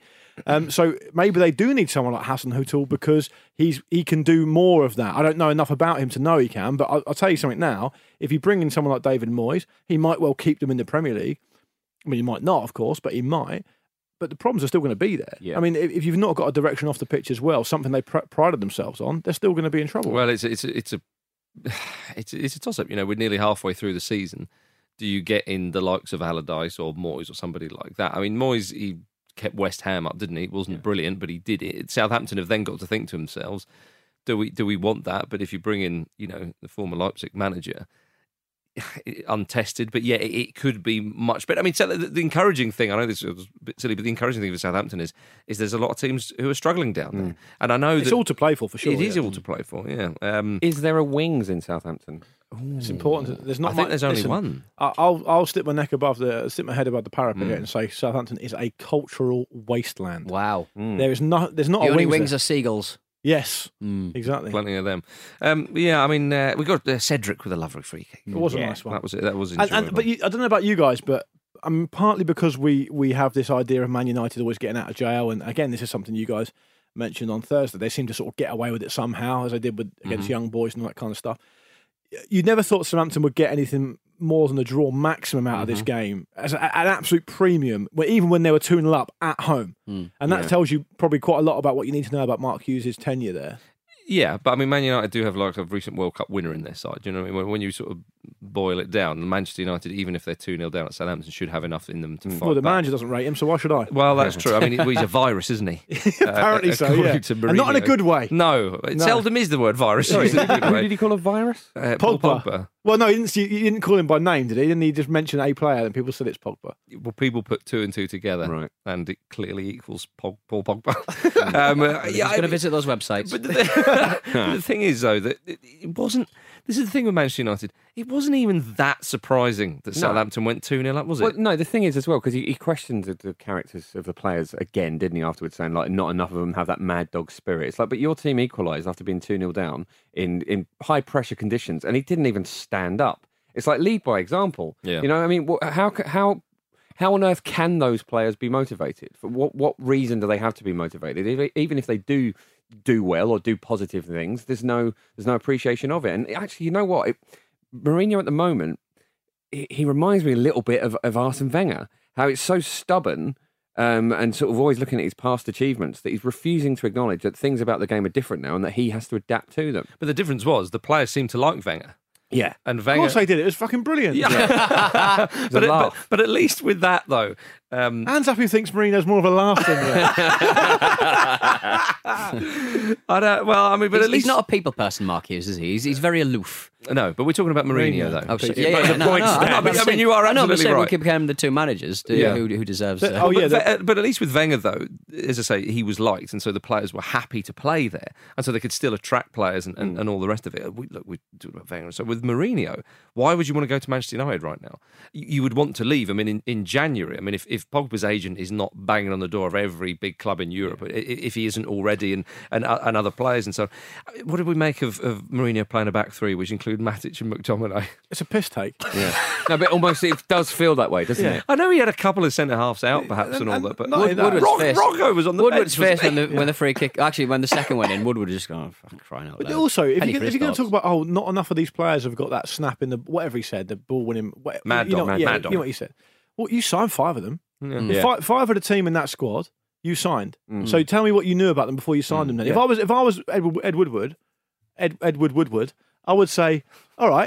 So maybe they do need someone like Hassan Hutul because he can do more of that. I don't know enough about him to know he can, but I'll tell you something now. If you bring in someone like David Moyes, he might well keep them in the Premier League. I mean, he might not, of course, but he might. But the problems are still going to be there. Yeah. I mean, if you've not got a direction off the pitch as well, something they prided themselves on, they're still going to be in trouble. Well, it's a toss-up. You know, we're nearly halfway through the season. Do you get in the likes of Allardyce or Moyes or somebody like that? I mean, Moyes, he kept West Ham up, didn't he? It wasn't brilliant, but he did it. Southampton have then got to think to themselves, do we want that? But if you bring in, you know, the former Leipzig manager, untested, but yeah, it could be much better. I mean, so the encouraging thing, I know this was a bit silly, but the encouraging thing for Southampton is there's a lot of teams who are struggling down there. And I know it's all to play for sure. It is all to play for, yeah. Is there a wings in Southampton? It's important. There's not. I think there's only one. I'll stick my head above the parapet here and say Southampton is a cultural wasteland. Wow. There's not. The only wings are seagulls. Yes, exactly. Plenty of them. Yeah, I mean, we got Cedric with a lovely free kick. It was a nice one. That was it. That was enjoyable. But I don't know about you guys, but I mean, partly because we have this idea of Man United always getting out of jail, and again, this is something you guys mentioned on Thursday. They seem to sort of get away with it somehow, as they did against young boys and all that kind of stuff. You never thought Southampton would get anything more than a draw maximum out of this game as an absolute premium, even when they were 2-0 up at home. And that tells you probably quite a lot about what you need to know about Mark Hughes' tenure there. Yeah, but I mean, Man United do have like a recent World Cup winner in their side. Do you know what I mean? When you sort of boil it down, Manchester United, even if they're 2-0 down at Southampton, should have enough in them to fight. Well, the back. manager doesn't rate him, so why should I? Well, that's true. I mean, he's a virus, isn't he? Apparently so, yeah. And not in a good way. No, it seldom is the word virus. Sorry, who did he call a virus? Paul Pogba. Well, no, he didn't call him by name, did he? Didn't he just mention a player and people said it's Pogba? Well, people put 2 and 2 together, right, and it clearly equals Paul Pogba. He's going to visit those websites. But the thing is, though, that it wasn't. This is the thing with Manchester United. It wasn't even that surprising that Southampton went 2-0 up, was it? Well, no, the thing is as well, because he questioned the characters of the players again, didn't he, afterwards, saying, like, not enough of them have that mad dog spirit. It's like, but your team equalised after being 2-0 down in high-pressure conditions, and he didn't even stand up. It's like, lead by example. Yeah. You know, I mean, how on earth can those players be motivated? For what reason do they have to be motivated? Even if they do well or do positive things, there's no appreciation of it. And actually, you know what? Mourinho at the moment, he reminds me a little bit of Arsene Wenger. How it's so stubborn and sort of always looking at his past achievements that he's refusing to acknowledge that things about the game are different now and that he has to adapt to them. But the difference was the players seemed to like Wenger. Yeah. And Wenger... Of course they did. It was fucking brilliant. Yeah. but at least with that, though... Hands up who thinks Mourinho's more of a laugh than but at least he's not a people person, Mark Hughes, is he? He's very aloof. No, but we're talking about Mourinho, though. Oh, so, I mean, you are absolutely right. We became the two managers who deserves... But at least with Wenger, though, as I say, he was liked, and so the players were happy to play there, and so they could still attract players and all the rest of it. We're talking about Wenger. So with Mourinho, why would you want to go to Manchester United right now? You would want to leave. I mean, in January, I mean, if Pogba's agent is not banging on the door of every big club in Europe, if he isn't already, and other players and so on, what did we make of Mourinho playing a back three, which include Matic and McTominay? It's a piss take. Yeah. No, but almost it does feel that way, doesn't it? I know he had a a couple of centre-halves out, perhaps, and all that. But Rocco was on the Woodward's bench, face when the free kick... Actually, when the second went in, Woodward just gone, fucking crying out loud. But also, if you're going to talk about, not enough of these players have got that snap in the... Whatever he said, the ball-winning... Mad dog. You know what he said. Well, you signed 5 of them. Yeah. Five of the team in that squad, you signed. So tell me what you knew about them before you signed them then. Yeah. If I was Ed Woodward, I would say, all right,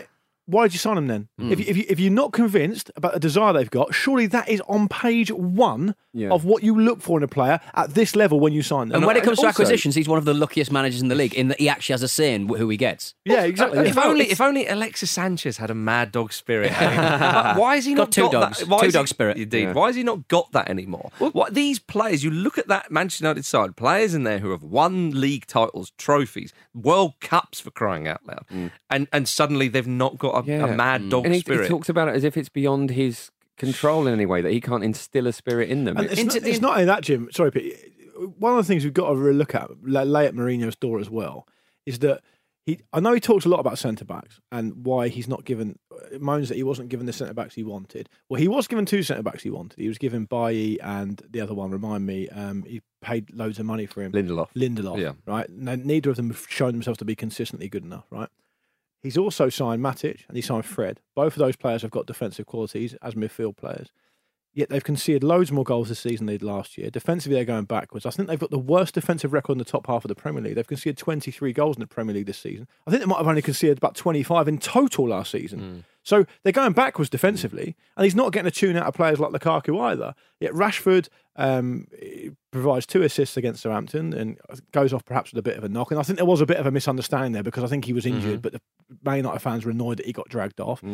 why did you sign them then? If you're not convinced about the desire they've got, surely that is on page one of what you look for in a player at this level when you sign them. And when it comes to acquisitions, he's one of the luckiest managers in the league in that he actually has a say in who he gets. Yeah, exactly. If only Alexis Sanchez had a mad dog spirit. Why has he not two got dogs? that? Two dog spirit. Indeed. Yeah. Why has he not got that anymore? What these players? You look at that Manchester United side, players in there who have won league titles, trophies, World Cups for crying out loud, and suddenly they've not got a mad dog spirit. He talks about it as if it's beyond his control in any way, that he can't instill a spirit in them. It's not only that, Jim. Sorry, Pete. One of the things we've got to really look at, lay at Mourinho's door as well, is that I know he talks a lot about centre-backs and why he's not given, moans that he wasn't given the centre-backs he wanted. Well, he was given 2 centre-backs he wanted. He was given Bailly and the other one, remind me, he paid loads of money for him. Lindelof, right? Now, neither of them have shown themselves to be consistently good enough, right? He's also signed Matic and he signed Fred. Both of those players have got defensive qualities as midfield players. Yet they've conceded loads more goals this season than they did last year. Defensively, they're going backwards. I think they've got the worst defensive record in the top half of the Premier League. They've conceded 23 goals in the Premier League this season. I think they might have only conceded about 25 in total last season. So they're going backwards defensively, and he's not getting a tune out of players like Lukaku either. Yet Rashford provides 2 assists against Southampton and goes off perhaps with a bit of a knock. And I think there was a bit of a misunderstanding there because I think he was injured, but the Man United fans were annoyed that he got dragged off.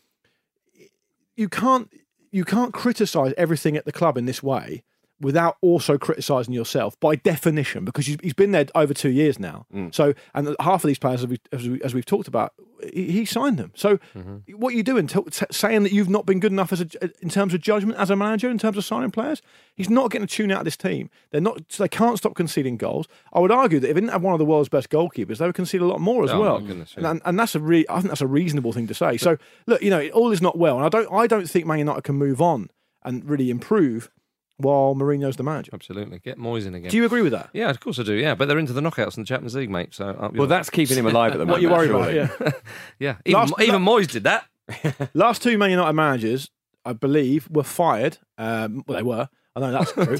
You can't criticise everything at the club in this way without also criticising yourself by definition, because he's been there over 2 years now. So, and half of these players, as we've talked about, he signed them. So, what are you doing? Saying that you've not been good enough in terms of judgment as a manager, in terms of signing players? He's not getting a tune out of this team. They can't stop conceding goals. I would argue that if they didn't have one of the world's best goalkeepers, they would concede a lot more as well. My goodness, yeah. And that's I think that's a reasonable thing to say. So, look, all is not well, and I don't think Man United can move on and really improve while Mourinho's the manager. Absolutely. Get Moyes in again. Do you agree with that? Yeah, of course I do, yeah. But they're into the knockouts in the Champions League, mate. So that's keeping him alive at the moment. What are you worried about? Yeah. Even Moyes did that. Last 2 Man United managers, I believe, were fired. Well, they were. I know that's true.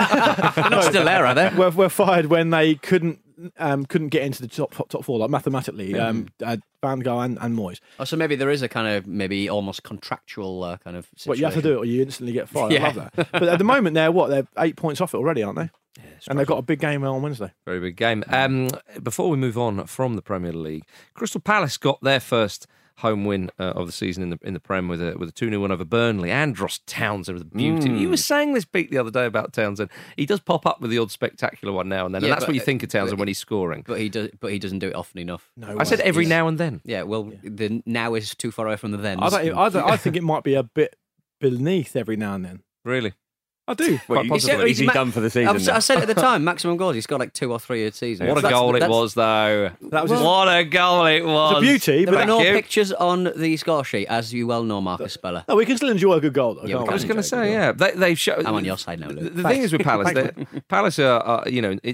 Not still there, are they? Were fired when they couldn't get into the top 4, like mathematically. Van Gaal and Moyes. Oh, so maybe there is a kind of almost contractual kind of situation. What, you have to do it or you instantly get fired. I love that. But at the moment, they're 8 points off it already, aren't they? Yeah, and they've got a big game on Wednesday. Very big game. Before we move on from the Premier League, Crystal Palace got their first home win of the season in the Prem with a 2-0 win over Burnley. Andros Townsend with a beauty. You were saying this, Pete, the other day about Townsend. He does pop up with the odd spectacular one now and then, and that's what you think of Townsend when he's scoring. But he doesn't do it often enough. No, I said every now and then. Yeah, the now is too far away from the then. I think it might be a bit beneath every now and then. Really? I do. Quite possibly. Is he done for the season? I said at the time, maximum goals. He's got like 2 or 3 a season. What a goal it was, though. What a goal it was. It's a beauty. There are no pictures on the score sheet, as you well know, Marcus Speller. No, we can still enjoy a good goal, though. Yeah, I was going to say, yeah. They've shown. I'm on your side now, Luke. The thing is with Palace, Palace are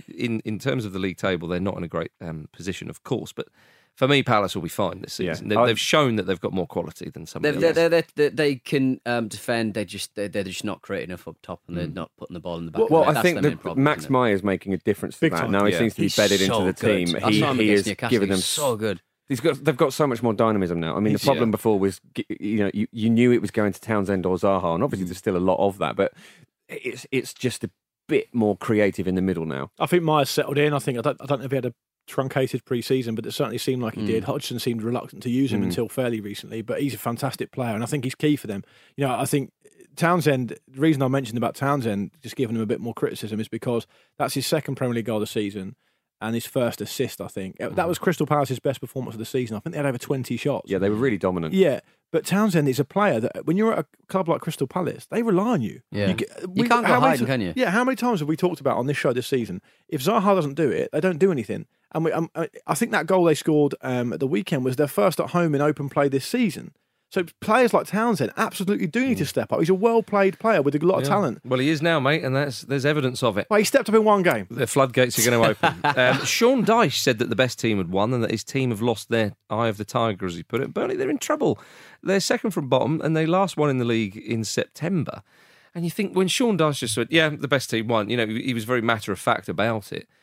in terms of the league table, they're not in a great position, of course, but for me, Palace will be fine this season. They've shown that they've got more quality than some of the others. They can defend. They're just not creating enough up top, and they're not putting the ball in the back. Well, I think that Max Meyer is making a difference to that. Now he seems to be bedded into the team. He is giving them so good. They've got so much more dynamism now. I mean, the problem before was, you knew it was going to Townsend or Zaha, and obviously there's still a lot of that, but it's just a bit more creative in the middle now. I think Meyer's settled in. I don't know if he had a truncated pre-season, but it certainly seemed like he did. Hodgson seemed reluctant to use him until fairly recently, but he's a fantastic player, and I think he's key for them. I think Townsend, the reason I mentioned about Townsend, just giving him a bit more criticism, is because that's his second Premier League goal of the season and his first assist, I think. That was Crystal Palace's best performance of the season. I think they had over 20 shots. Yeah, they were really dominant. Yeah, but Townsend is a player that, when you're at a club like Crystal Palace, they rely on you. Yeah. You can't go hiding, can you? Yeah, how many times have we talked about on this show this season, if Zaha doesn't do it, they don't do anything. And I think that goal they scored at the weekend was their first at home in open play this season. So players like Townsend absolutely do need to step up. He's a well-played player with a lot of talent. Well, he is now, mate, and there's evidence of it. Well, he stepped up in one game. The floodgates are going to open. Sean Dyche said that the best team had won and that his team have lost their eye of the tiger, as he put it. Burnley, they're in trouble. They're second from bottom, and they last won in the league in September. And you think, when Sean Dyche just said, the best team won, he was very matter-of-fact about it.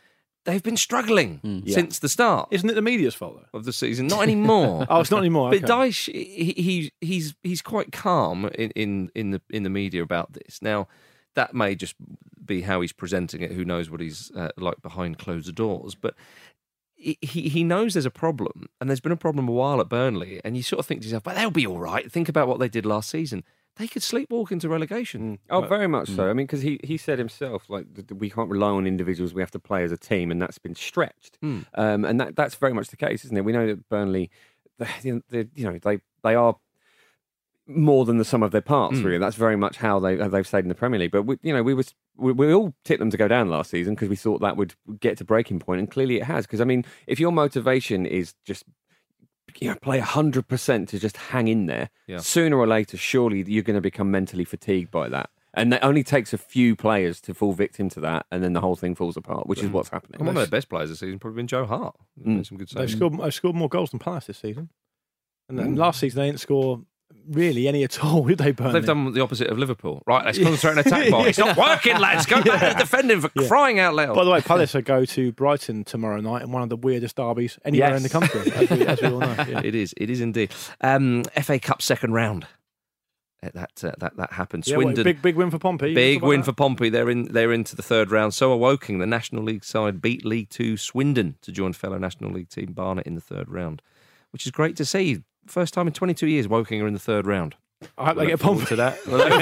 they've been struggling since the start. Isn't it the media's fault though? Of the season? Not anymore. Oh, it's not anymore. Okay. But Dyche, he's quite calm in the media about this. Now, that may just be how he's presenting it. Who knows what he's like behind closed doors? But he knows there's a problem, and there's been a problem a while at Burnley. And you sort of think to yourself, "But they'll be all right." Think about what they did last season. They could sleepwalk into relegation. Oh, very much so. I mean, because he said himself, like, we can't rely on individuals. We have to play as a team, and that's been stretched. And that's very much the case, isn't it? We know that Burnley, they are more than the sum of their parts. Really, that's very much how they've stayed in the Premier League. But we all tipped them to go down last season because we thought that would get to breaking point, and clearly it has. Because I mean, if your motivation is just play 100% to just hang in there, sooner or later, surely you're going to become mentally fatigued by that. And it only takes a few players to fall victim to that, and then the whole thing falls apart, which is what's happening. And one of their best players this season probably been Joe Hart. Some good They've saves. scored more goals than Palace this season. And then last season they didn't score really any at all, did they, Burnley? They've done the opposite of Liverpool. Right, let's concentrate on attack ball. It's not working, lads. Go back to defending for crying out loud. By the way, Palace will go to Brighton tomorrow night in one of the weirdest derbies anywhere in the country, as we all know. Yeah. It is indeed. FA Cup second round. That happened. Swindon, big win for Pompey. Big win for Pompey. They're into the third round. So are Woking. The National League side beat League Two Swindon to join fellow National League team Barnet in the third round, which is great to see. First time in 22 years, Woking are in the third round. I hope they get Pompey to that.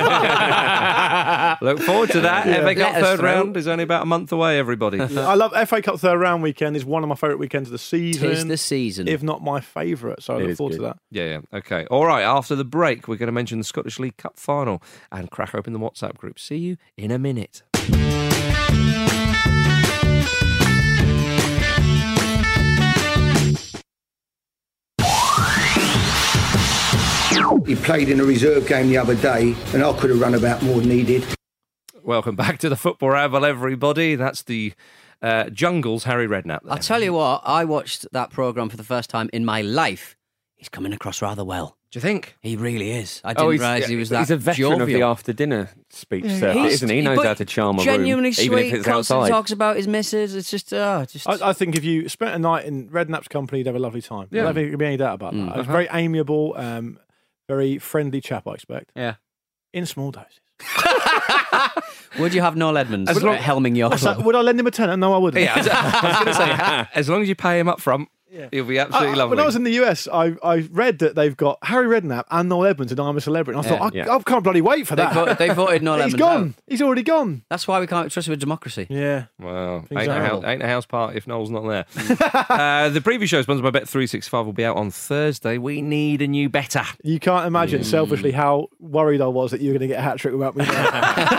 Look forward to that. FA Cup third round is only about a month away, everybody. I love FA Cup third round weekend. Is one of my favourite weekends of the season. Tis the season. If not my favourite. So I look forward to that. Yeah. Okay. All right. After the break, we're going to mention the Scottish League Cup final and crack open the WhatsApp group. See you in a minute. He played in a reserve game the other day, and I could have run about more than he did. Welcome back to the Football Ramble, everybody. That's the Jungle's Harry Redknapp. I'll tell you what, I watched that programme for the first time in my life. He's coming across rather well. Do you think? He really is. I didn't realise he was that He's a veteran jovial. of the after-dinner speech circuit, isn't he? He knows how to charm a room, genuinely even sweet, if it's constantly outside. talks about his missus. It's just... I think if you spent a night in Redknapp's company, you'd have a lovely time. Yeah. I don't think there could be any doubt about that. He's very amiable, very friendly chap, I expect. Yeah. In small doses. Would you have Noel Edmonds helming your club? Would I lend him a tenner? No, I wouldn't. Yeah, I was going to say, as long as you pay him up front, he'll be absolutely lovely. When I was in the US, I read that they've got Harry Redknapp and Noel Edmonds in I'm a Celebrity. And I thought, I can't bloody wait for that. They voted Noel Edmonds He's gone. out. He's already gone. That's why we can't trust him with democracy. Yeah. Well, ain't a house party if Noel's not there. The preview show sponsored by Bet365 will be out on Thursday. We need a new better. You can't imagine selfishly how worried I was that you were going to get a hat-trick without me there.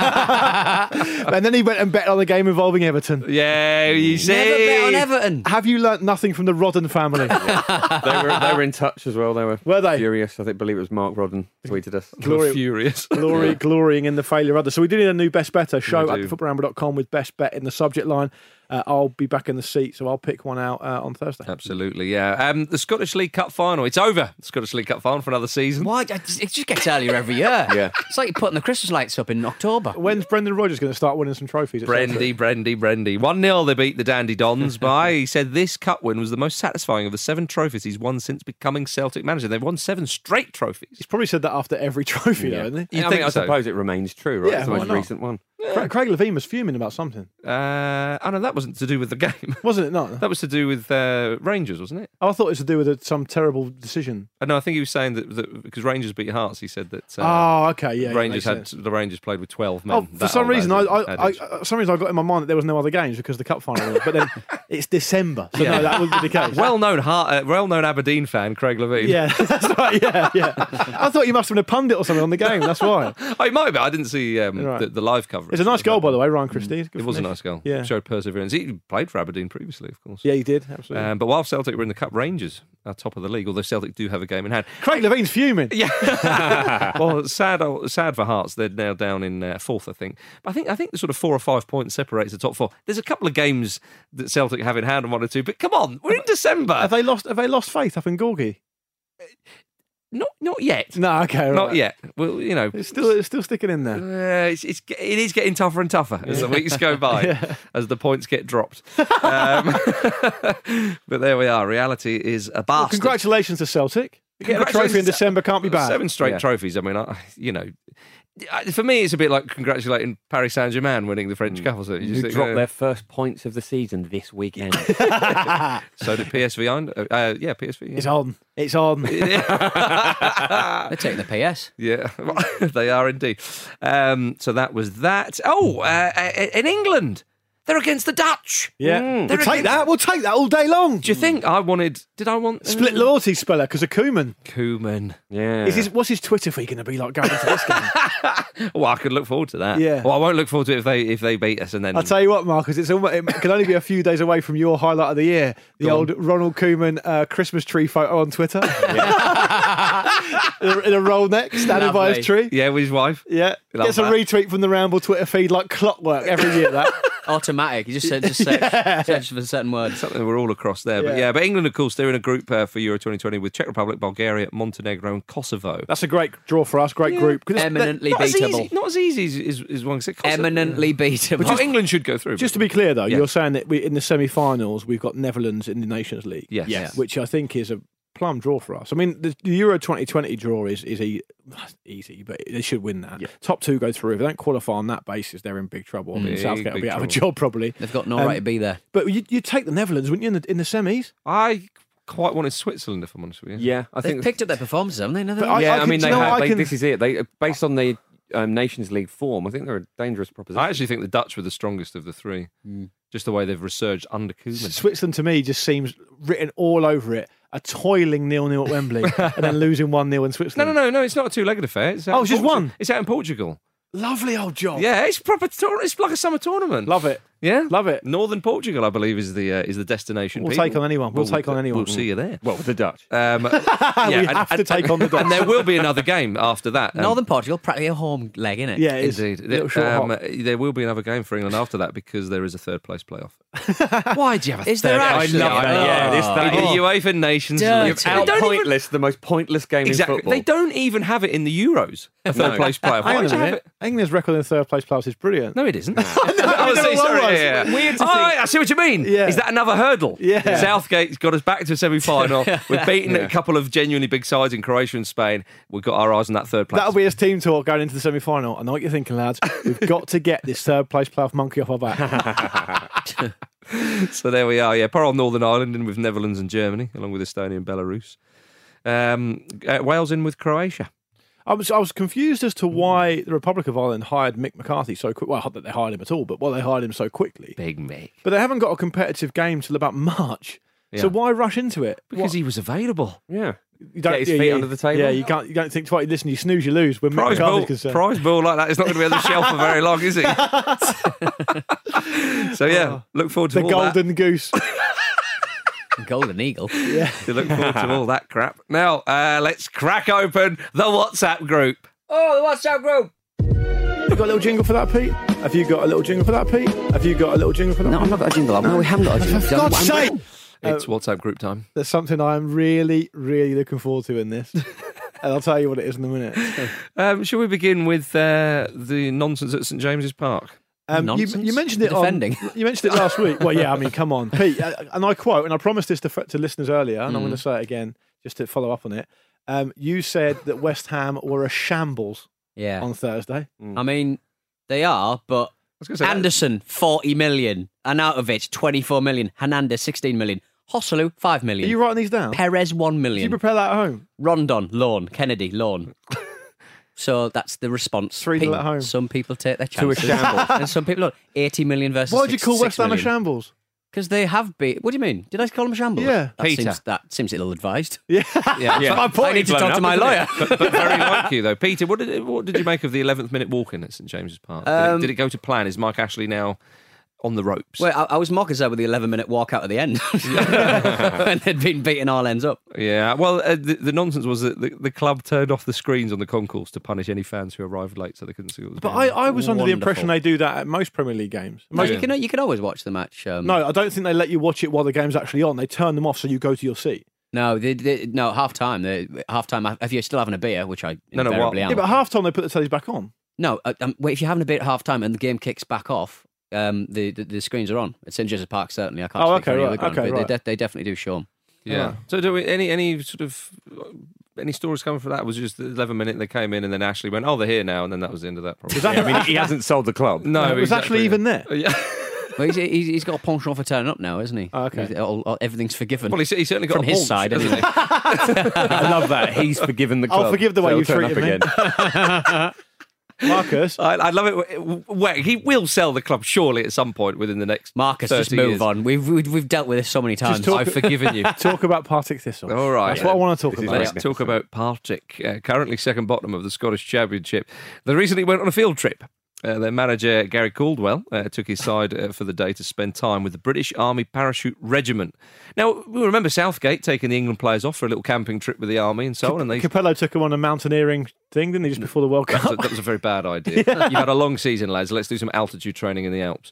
And then he went and bet on the game involving Everton. Yeah, you see. Never bet on Everton. Have you learnt nothing from the Rodden family? They were in touch as well. They were they? Furious. I believe it was Mark Rodden tweeted us. Furious. Glorying in the failure of others. So we do need a new Best Better show at thefootballramble.com with Best Bet in the subject line. I'll be back in the seat, so I'll pick one out on Thursday. Absolutely, yeah. The Scottish League Cup final. It's over. The Scottish League Cup final for another season. Why? It just gets earlier every year. Yeah. It's like you're putting the Christmas lights up in October. When's Brendan Rodgers going to start winning some trophies? Brendy. 1-0 they beat the Dandy Dons by. He said this cup win was the most satisfying of the 7 trophies he's won since becoming Celtic manager. They've won 7 straight trophies. He's probably said that after every trophy, though, hasn't he? I suppose it remains true, right? Yeah, it's the most recent one. Yeah. Craig Levine was fuming about something. No, that wasn't to do with the game. Wasn't it not? That was to do with Rangers, wasn't it? Oh, I thought it was to do with some terrible decision. No, I think he was saying that because Rangers beat Hearts, he said that. Okay, yeah. The Rangers played with 12 men. For some reason, I got in my mind that there was no other games because of the cup final. But then it's December, so no, that wouldn't be the case. Well-known Aberdeen fan, Craig Levine. Yeah, that's right. Yeah. I thought you must have been a pundit or something on the game. That's why. It might be. I didn't see the live coverage. It's a nice goal, by the way, Ryan Christie. It was a nice goal. Yeah. Showed perseverance. He played for Aberdeen previously, of course. Yeah, he did, absolutely. But while Celtic were in the Cup, Rangers are top of the league, although Celtic do have a game in hand. Craig Levine's fuming. Yeah. Well, sad for Hearts. They're now down in 4th, I think. But I think the sort of 4 or 5 points separates the top 4. There's a couple of games that Celtic have in hand and 1 or 2, but come on, we're in December. Have they lost faith up in Gorgie? Not yet. No, okay, right. Not yet. Well, you know, it's still sticking in there. It is getting tougher and tougher as the weeks go by, as the points get dropped. But there we are. Reality is a bastard. Well, congratulations to Celtic. Getting a trophy in December can't be bad. 7 straight trophies. I mean, for me, it's a bit like congratulating Paris Saint-Germain winning the French Cup. So you dropped their first points of the season this weekend. So did PSV on? PSV. Yeah. It's on. It's on. They're taking the PS. Yeah, they are indeed. So that was that. Oh, in England, they're against the Dutch. Yeah, we'll take that. We'll take that all day long. Do you think I wanted? Did I want split loyalty speller because of Koeman? Koeman. Yeah. What's his Twitter feed going to be like going into this game? Well, I could look forward to that. Yeah. Well, I won't look forward to it if they beat us and then. I'll tell you what, Marcus. It can only be a few days away from your highlight of the year, the old Ronald Koeman Christmas tree photo on Twitter. In a roll neck, standing by his tree. Yeah, with his wife. Yeah. Gets a retweet from the Ramble Twitter feed like clockwork every year. That. Automatic. You just search for certain words. Something we're all across there. But England, of course, they're in a group for Euro 2020 with Czech Republic, Bulgaria, Montenegro and Kosovo. That's a great draw for us. Great group. Eminently beatable. Not as easy as one said. Eminently beatable. But England should go through. Just to be clear, though, you're saying that in the semi-finals we've got Netherlands in the Nations League. Yes. Which I think is a plum draw for us. I mean, the Euro 2020 draw is easy, but they should win that. Yeah. Top 2 go through. If they don't qualify on that basis, they're in big trouble. I mean, Southgate will be out of a job probably. They've got no right to be there. But you take the Netherlands, wouldn't you, in the semis? I quite wanted Switzerland, if I'm honest with you. Yeah, I think they've picked up their performances, haven't they? This is it. They based on the Nations League form, I think they're a dangerous proposition. I actually think the Dutch were the strongest of the 3. Just the way they've resurged under Koeman. Switzerland, to me, just seems written all over it. A toiling 0-0 at Wembley and then losing 1-0 in Switzerland. No, it's not a 2-legged affair. It's just one? It's out in Portugal. Lovely old job. Yeah, it's proper. It's like a summer tournament. Love it. Yeah, love it. Northern Portugal, I believe, is the destination. We'll take on anyone. We'll see you there. Well, with the Dutch. We have to take on the Dutch. And there will be another game after that. Northern Portugal, practically a home leg, isn't it? Yeah, it is. Indeed. There will be another game for England after that because there is a third place playoff. Why do you have a third place? I love that. In the UEFA Nations League. Pointless, the most pointless game in football. They don't even have it in the Euros, a third place playoff. Why do you have it? England's record in third place playoffs is brilliant. No, it isn't. Weird to think. I see what you mean. Yeah. Is that another hurdle? Yeah. Southgate's got us back to a semi-final. We've beaten a couple of genuinely big sides in Croatia and Spain. We've got our eyes on that third place. That'll be his team talk going into the semi-final. I know what you're thinking, lads. We've got to get this third place playoff monkey off our back. So there we are. Yeah, poor old Northern Ireland in with Netherlands and Germany, along with Estonia and Belarus. Wales in with Croatia. I was confused as to why the Republic of Ireland hired Mick McCarthy so quick. Well, not that they hired him at all, but why they hired him so quickly. Big Mick. But they haven't got a competitive game till about March. Yeah. So why rush into it? Because he was available. Yeah. You don't get his feet under the table. Yeah, you don't think twice. Listen, you snooze, you lose. When prize ball like that is not going to be on the shelf for very long, is he? So yeah, look forward to the golden goose. Golden Eagle. Yeah. You look forward to all that crap. Now, let's crack open the WhatsApp group. Oh, the WhatsApp group. You got a little jingle for that, Pete? Have you got a little jingle for that, Pete? Have you got a little jingle for that? No, I've not got a jingle. No, we haven't got a jingle. For God's sake! It's WhatsApp group time. There's something I am really, really looking forward to in this. And I'll tell you what it is in a minute. Shall we begin with the nonsense at St James's Park? You mentioned it. You mentioned it last week. Well, yeah, I mean, come on, Pete. And I quote, and I promised this to listeners earlier, and I'm going to say it again just to follow up on it. You said that West Ham were a shambles. On Thursday. I mean, they are, but Anderson 40 million, Arnautovic 24 million, Hernandez 16 million, Hosselu 5 million. Are you writing these down? Perez 1 million. Did you prepare that at home? Rondon loan, Kennedy loan. So that's the response. 3-0 at home. Some people take their chances. To a shambles. And some people don't. 80 million versus Why did you call West Ham a 6 million. shambles? Because they have been. What do you mean? Did I call them a shambles? Yeah. That seems ill advised. Yeah. Yeah. My point. I need to talk to my lawyer. But very like you, though. Peter, what did you make of the 11th minute walk-in at St James's Park? Did it go to plan? Is Mike Ashley now on the ropes? Well, I was more concerned with the 11-minute walkout at the end when they'd been beating all ends up. Yeah, well, the nonsense was that the club turned off the screens on the concourse to punish any fans who arrived late so they couldn't see what was But going on. I was under the impression they do that at most Premier League games. You can always watch the match. No, I don't think they let you watch it while the game's actually on. They turn them off so you go to your seat. No, no, half-time. Half-time, if you're still having a beer, which I invariably am. Yeah, but half-time they put the tellies back on. No, wait, if you're having a beer at half-time and the game kicks back off, the screens are on. At St. Joseph Park, certainly. I can't speak for any other ground, but they definitely do show them. Yeah. Right. So do we, any sort of... Any stories coming from that? It was just the 11 minute they came in and then Ashley went, oh, they're here now, and then that was the end of that problem. I mean, he hasn't sold the club. No, was Ashley even there? Yeah. Well, he's got a penchant for turning up now, isn't he? Oh, okay. Everything's forgiven. Well, he's certainly got from a his haunch, side, hasn't he? I love that. He's forgiven the club. I'll forgive the way you treated me. Marcus, I love it. Well, he will sell the club surely at some point within the next. Marcus, just move on. We've dealt with this so many times. I've forgiven you. Talk about Partick Thistle. All right, that's what I want to talk about. Let's talk about Partick, currently second bottom of the Scottish Championship. They recently went on a field trip. Their manager, Gary Caldwell, took his side for the day to spend time with the British Army Parachute Regiment. Now, we remember Southgate taking the England players off for a little camping trip with the Army and so on. And Capello took him on a mountaineering thing, didn't he, just before the World Cup? That was a very bad idea. Yeah. You had a long season, lads. Let's do some altitude training in the Alps.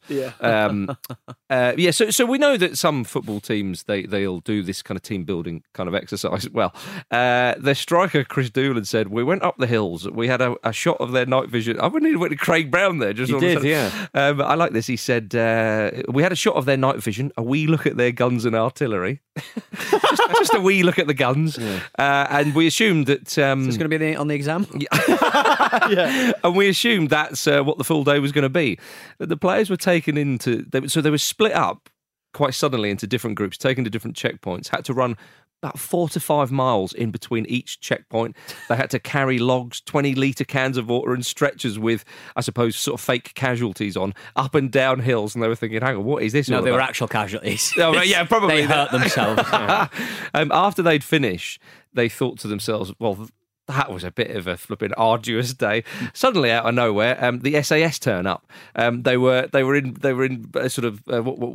Yeah. So we know that some football teams, they'll do this kind of team building kind of exercise. Well, their striker, Chris Doolan, said, we went up the hills. We had a shot of their night vision. I wouldn't even went to Craig Brown there. Just he did, yeah. I like this. He said, we had a shot of their night vision, a wee look at their guns and artillery. just a wee look at the guns. Yeah. And we assumed that... so it's going to be on the exam? Yeah. And we assumed that's what the full day was going to be. The players were taken into... So they were split up quite suddenly into different groups, taken to different checkpoints, had to run about 4 to 5 miles in between each checkpoint. They had to carry logs, 20-litre cans of water and stretchers with, I suppose, sort of fake casualties on, up and down hills. And they were thinking, hang on, what is this? No, all they about? were actual casualties. Oh, yeah, probably. They hurt themselves. Yeah. After they'd finished, they thought to themselves, well, that was a bit of a flipping arduous day. Suddenly, out of nowhere, the SAS turn up. They were in sort of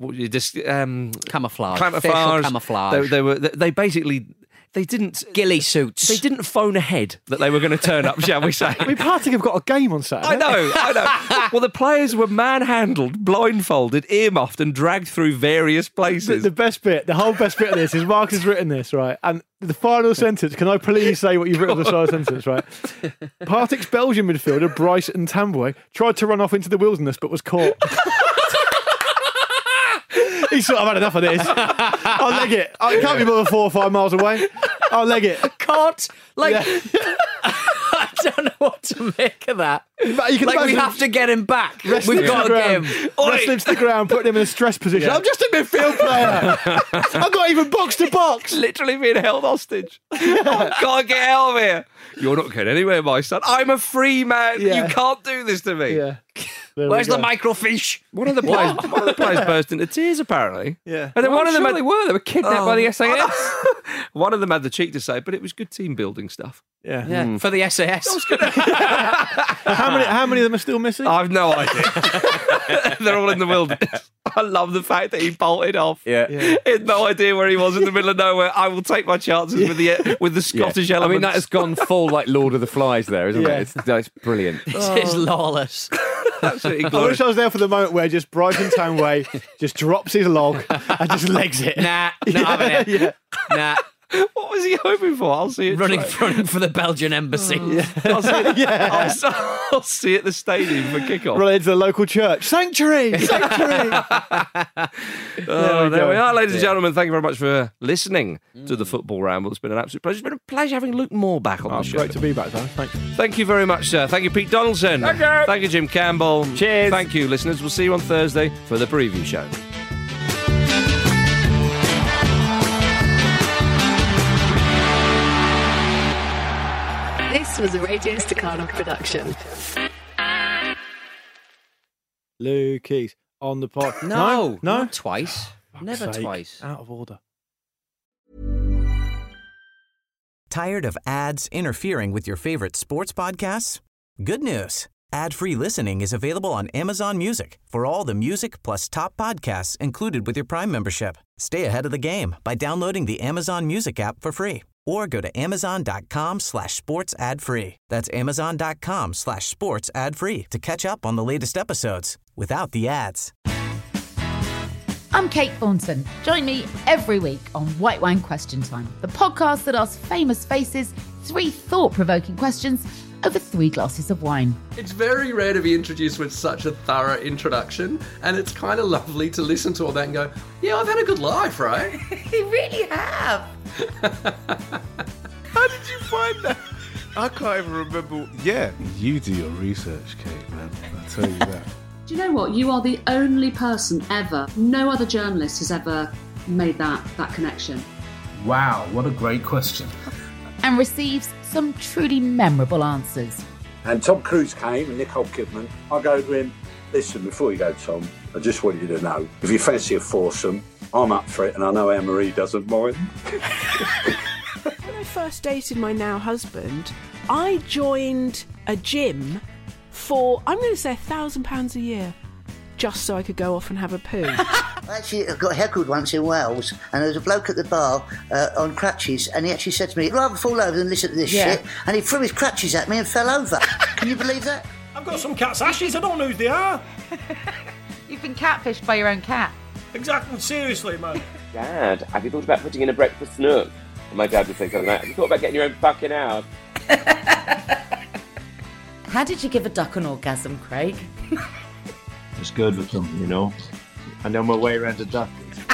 camouflage. Facial camouflage. They basically. They didn't... Ghillie suits. They didn't phone ahead that they were going to turn up, shall we say. I mean, Partick have got a game on Saturday. I know. Well, the players were manhandled, blindfolded, earmuffed and dragged through various places. The best bit, the whole best bit of this is Mark has written this, right? And the final sentence, can I please say what you've written on the final sentence, right? Partick's Belgian midfielder, Bryson Tamboy, tried to run off into the wilderness but was caught. He's sort of had enough of this. I'll leg it. It can't be more than 4 or 5 miles away. I'll leg it. Can't. I don't know what to make of that. We have to get him back. We've got to get him. Wrestle him to the ground, putting him in a stress position. Yeah. I'm just a midfield player. I'm not even box to box. Literally being held hostage. Can't get out of here. You're not going anywhere, my son. I'm a free man. Yeah. You can't do this to me. Yeah. Where's the microfiche? One of the players burst into tears, apparently. Yeah. And then one of them they were kidnapped by the SAS. One of them had the cheek to say, but it was good team building stuff. Yeah. For the SAS. How many of them are still missing? I've no idea. They're all in the wilderness. I love the fact that he bolted off. Yeah. He had no idea where he was in the middle of nowhere. I will take my chances with the Scottish element. I mean, that has gone full like Lord of the Flies there, isn't it? It's brilliant. It's lawless. Absolutely I wish I was there for the moment where just Bryson Townway just drops his log and just legs it. Nah, not having it. Yeah. Nah. What was he hoping for? I'll see it. Running for the Belgian embassy. I'll see it. Yeah. I'll see it at the stadium for kickoff. Run into the local church. Sanctuary! Sanctuary! There we are, ladies and gentlemen. Thank you very much for listening to the Football Ramble. It's been an absolute pleasure. It's been a pleasure having Luke Moore back on the show. Great to be back, though. Thanks. Thank you very much, sir. Thank you, Pete Donaldson. Thank you, Jim Campbell. Cheers. Thank you, listeners. We'll see you on Thursday for the preview show. This was a Radio Staccato production. Lukey's on the pod. No, no, not twice. Never sake. twice. Out of order. Tired of ads interfering with your favorite sports podcasts? Good news. Ad-free listening is available on Amazon Music for all the music plus top podcasts included with your Prime membership. Stay ahead of the game by downloading the Amazon Music app for free or go to amazon.com/sports ad free. That's amazon.com/sports ad free to catch up on the latest episodes without the ads. I'm Kate Thornton. Join me every week on White Wine Question Time, the podcast that asks famous faces 3 thought-provoking questions over 3 glasses of wine. It's very rare to be introduced with such a thorough introduction, and it's kind of lovely to listen to all that and go, yeah, I've had a good life, right? You really have. How did you find that? I can't even remember. Yeah, you do your research, Kate, man. I tell you that. Do you know what? You are the only person ever, no other journalist has ever made that connection. Wow, what a great question. And receives some truly memorable answers. And Tom Cruise came and Nicole Kidman. I go to him, listen, before you go, Tom, I just want you to know, if you fancy a foursome, I'm up for it, and I know Anne-Marie doesn't mind. When I first dated my now husband, I joined a gym for, I'm going to say £1,000 a year, just so I could go off and have a poo. I actually got heckled once in Wales, and there was a bloke at the bar on crutches, and he actually said to me, I'd rather fall over than listen to this shit, and he threw his crutches at me and fell over. Can you believe that? I've got some cat's ashes, I don't know who they are. You've been catfished by your own cat. Exactly, seriously, man. Dad, have you thought about putting in a breakfast nook? And my dad would say something like that. Have you thought about getting your own fucking house? How did you give a duck an orgasm, Craig? It's good with them, you know. I know my way around a duck.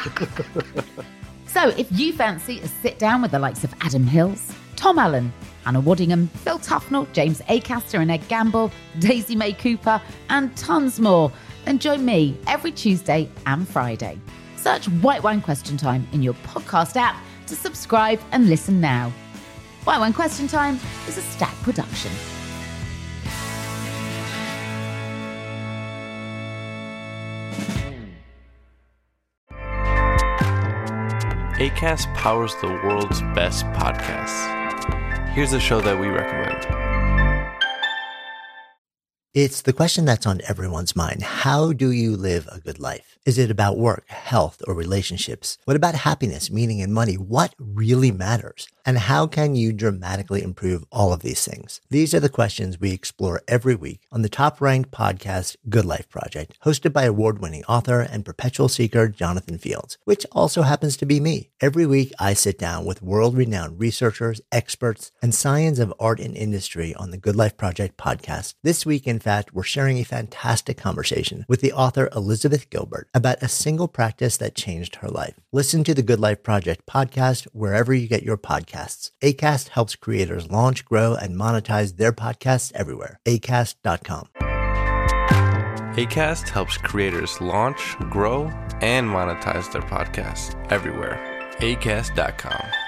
So if you fancy a sit-down with the likes of Adam Hills, Tom Allen, Hannah Waddingham, Phil Tufnell, James Acaster and Ed Gamble, Daisy May Cooper, and tons more, then join me every Tuesday and Friday. Search White Wine Question Time in your podcast app to subscribe and listen now. White Wine Question Time is a Stack production. Acast powers the world's best podcasts. Here's a show that we recommend. It's the question that's on everyone's mind. How do you live a good life? Is it about work, health, or relationships? What about happiness, meaning, and money? What really matters? And how can you dramatically improve all of these things? These are the questions we explore every week on the top-ranked podcast, Good Life Project, hosted by award-winning author and perpetual seeker Jonathan Fields, which also happens to be me. Every week, I sit down with world-renowned researchers, experts, and science of art and industry on the Good Life Project podcast. This week, in fact, we're sharing a fantastic conversation with the author Elizabeth Gilbert about a single practice that changed her life. Listen to the Good Life Project podcast wherever you get your podcasts. Acast helps creators launch, grow, and monetize their podcasts everywhere. Acast.com. Acast helps creators launch, grow, and monetize their podcasts everywhere. Acast.com.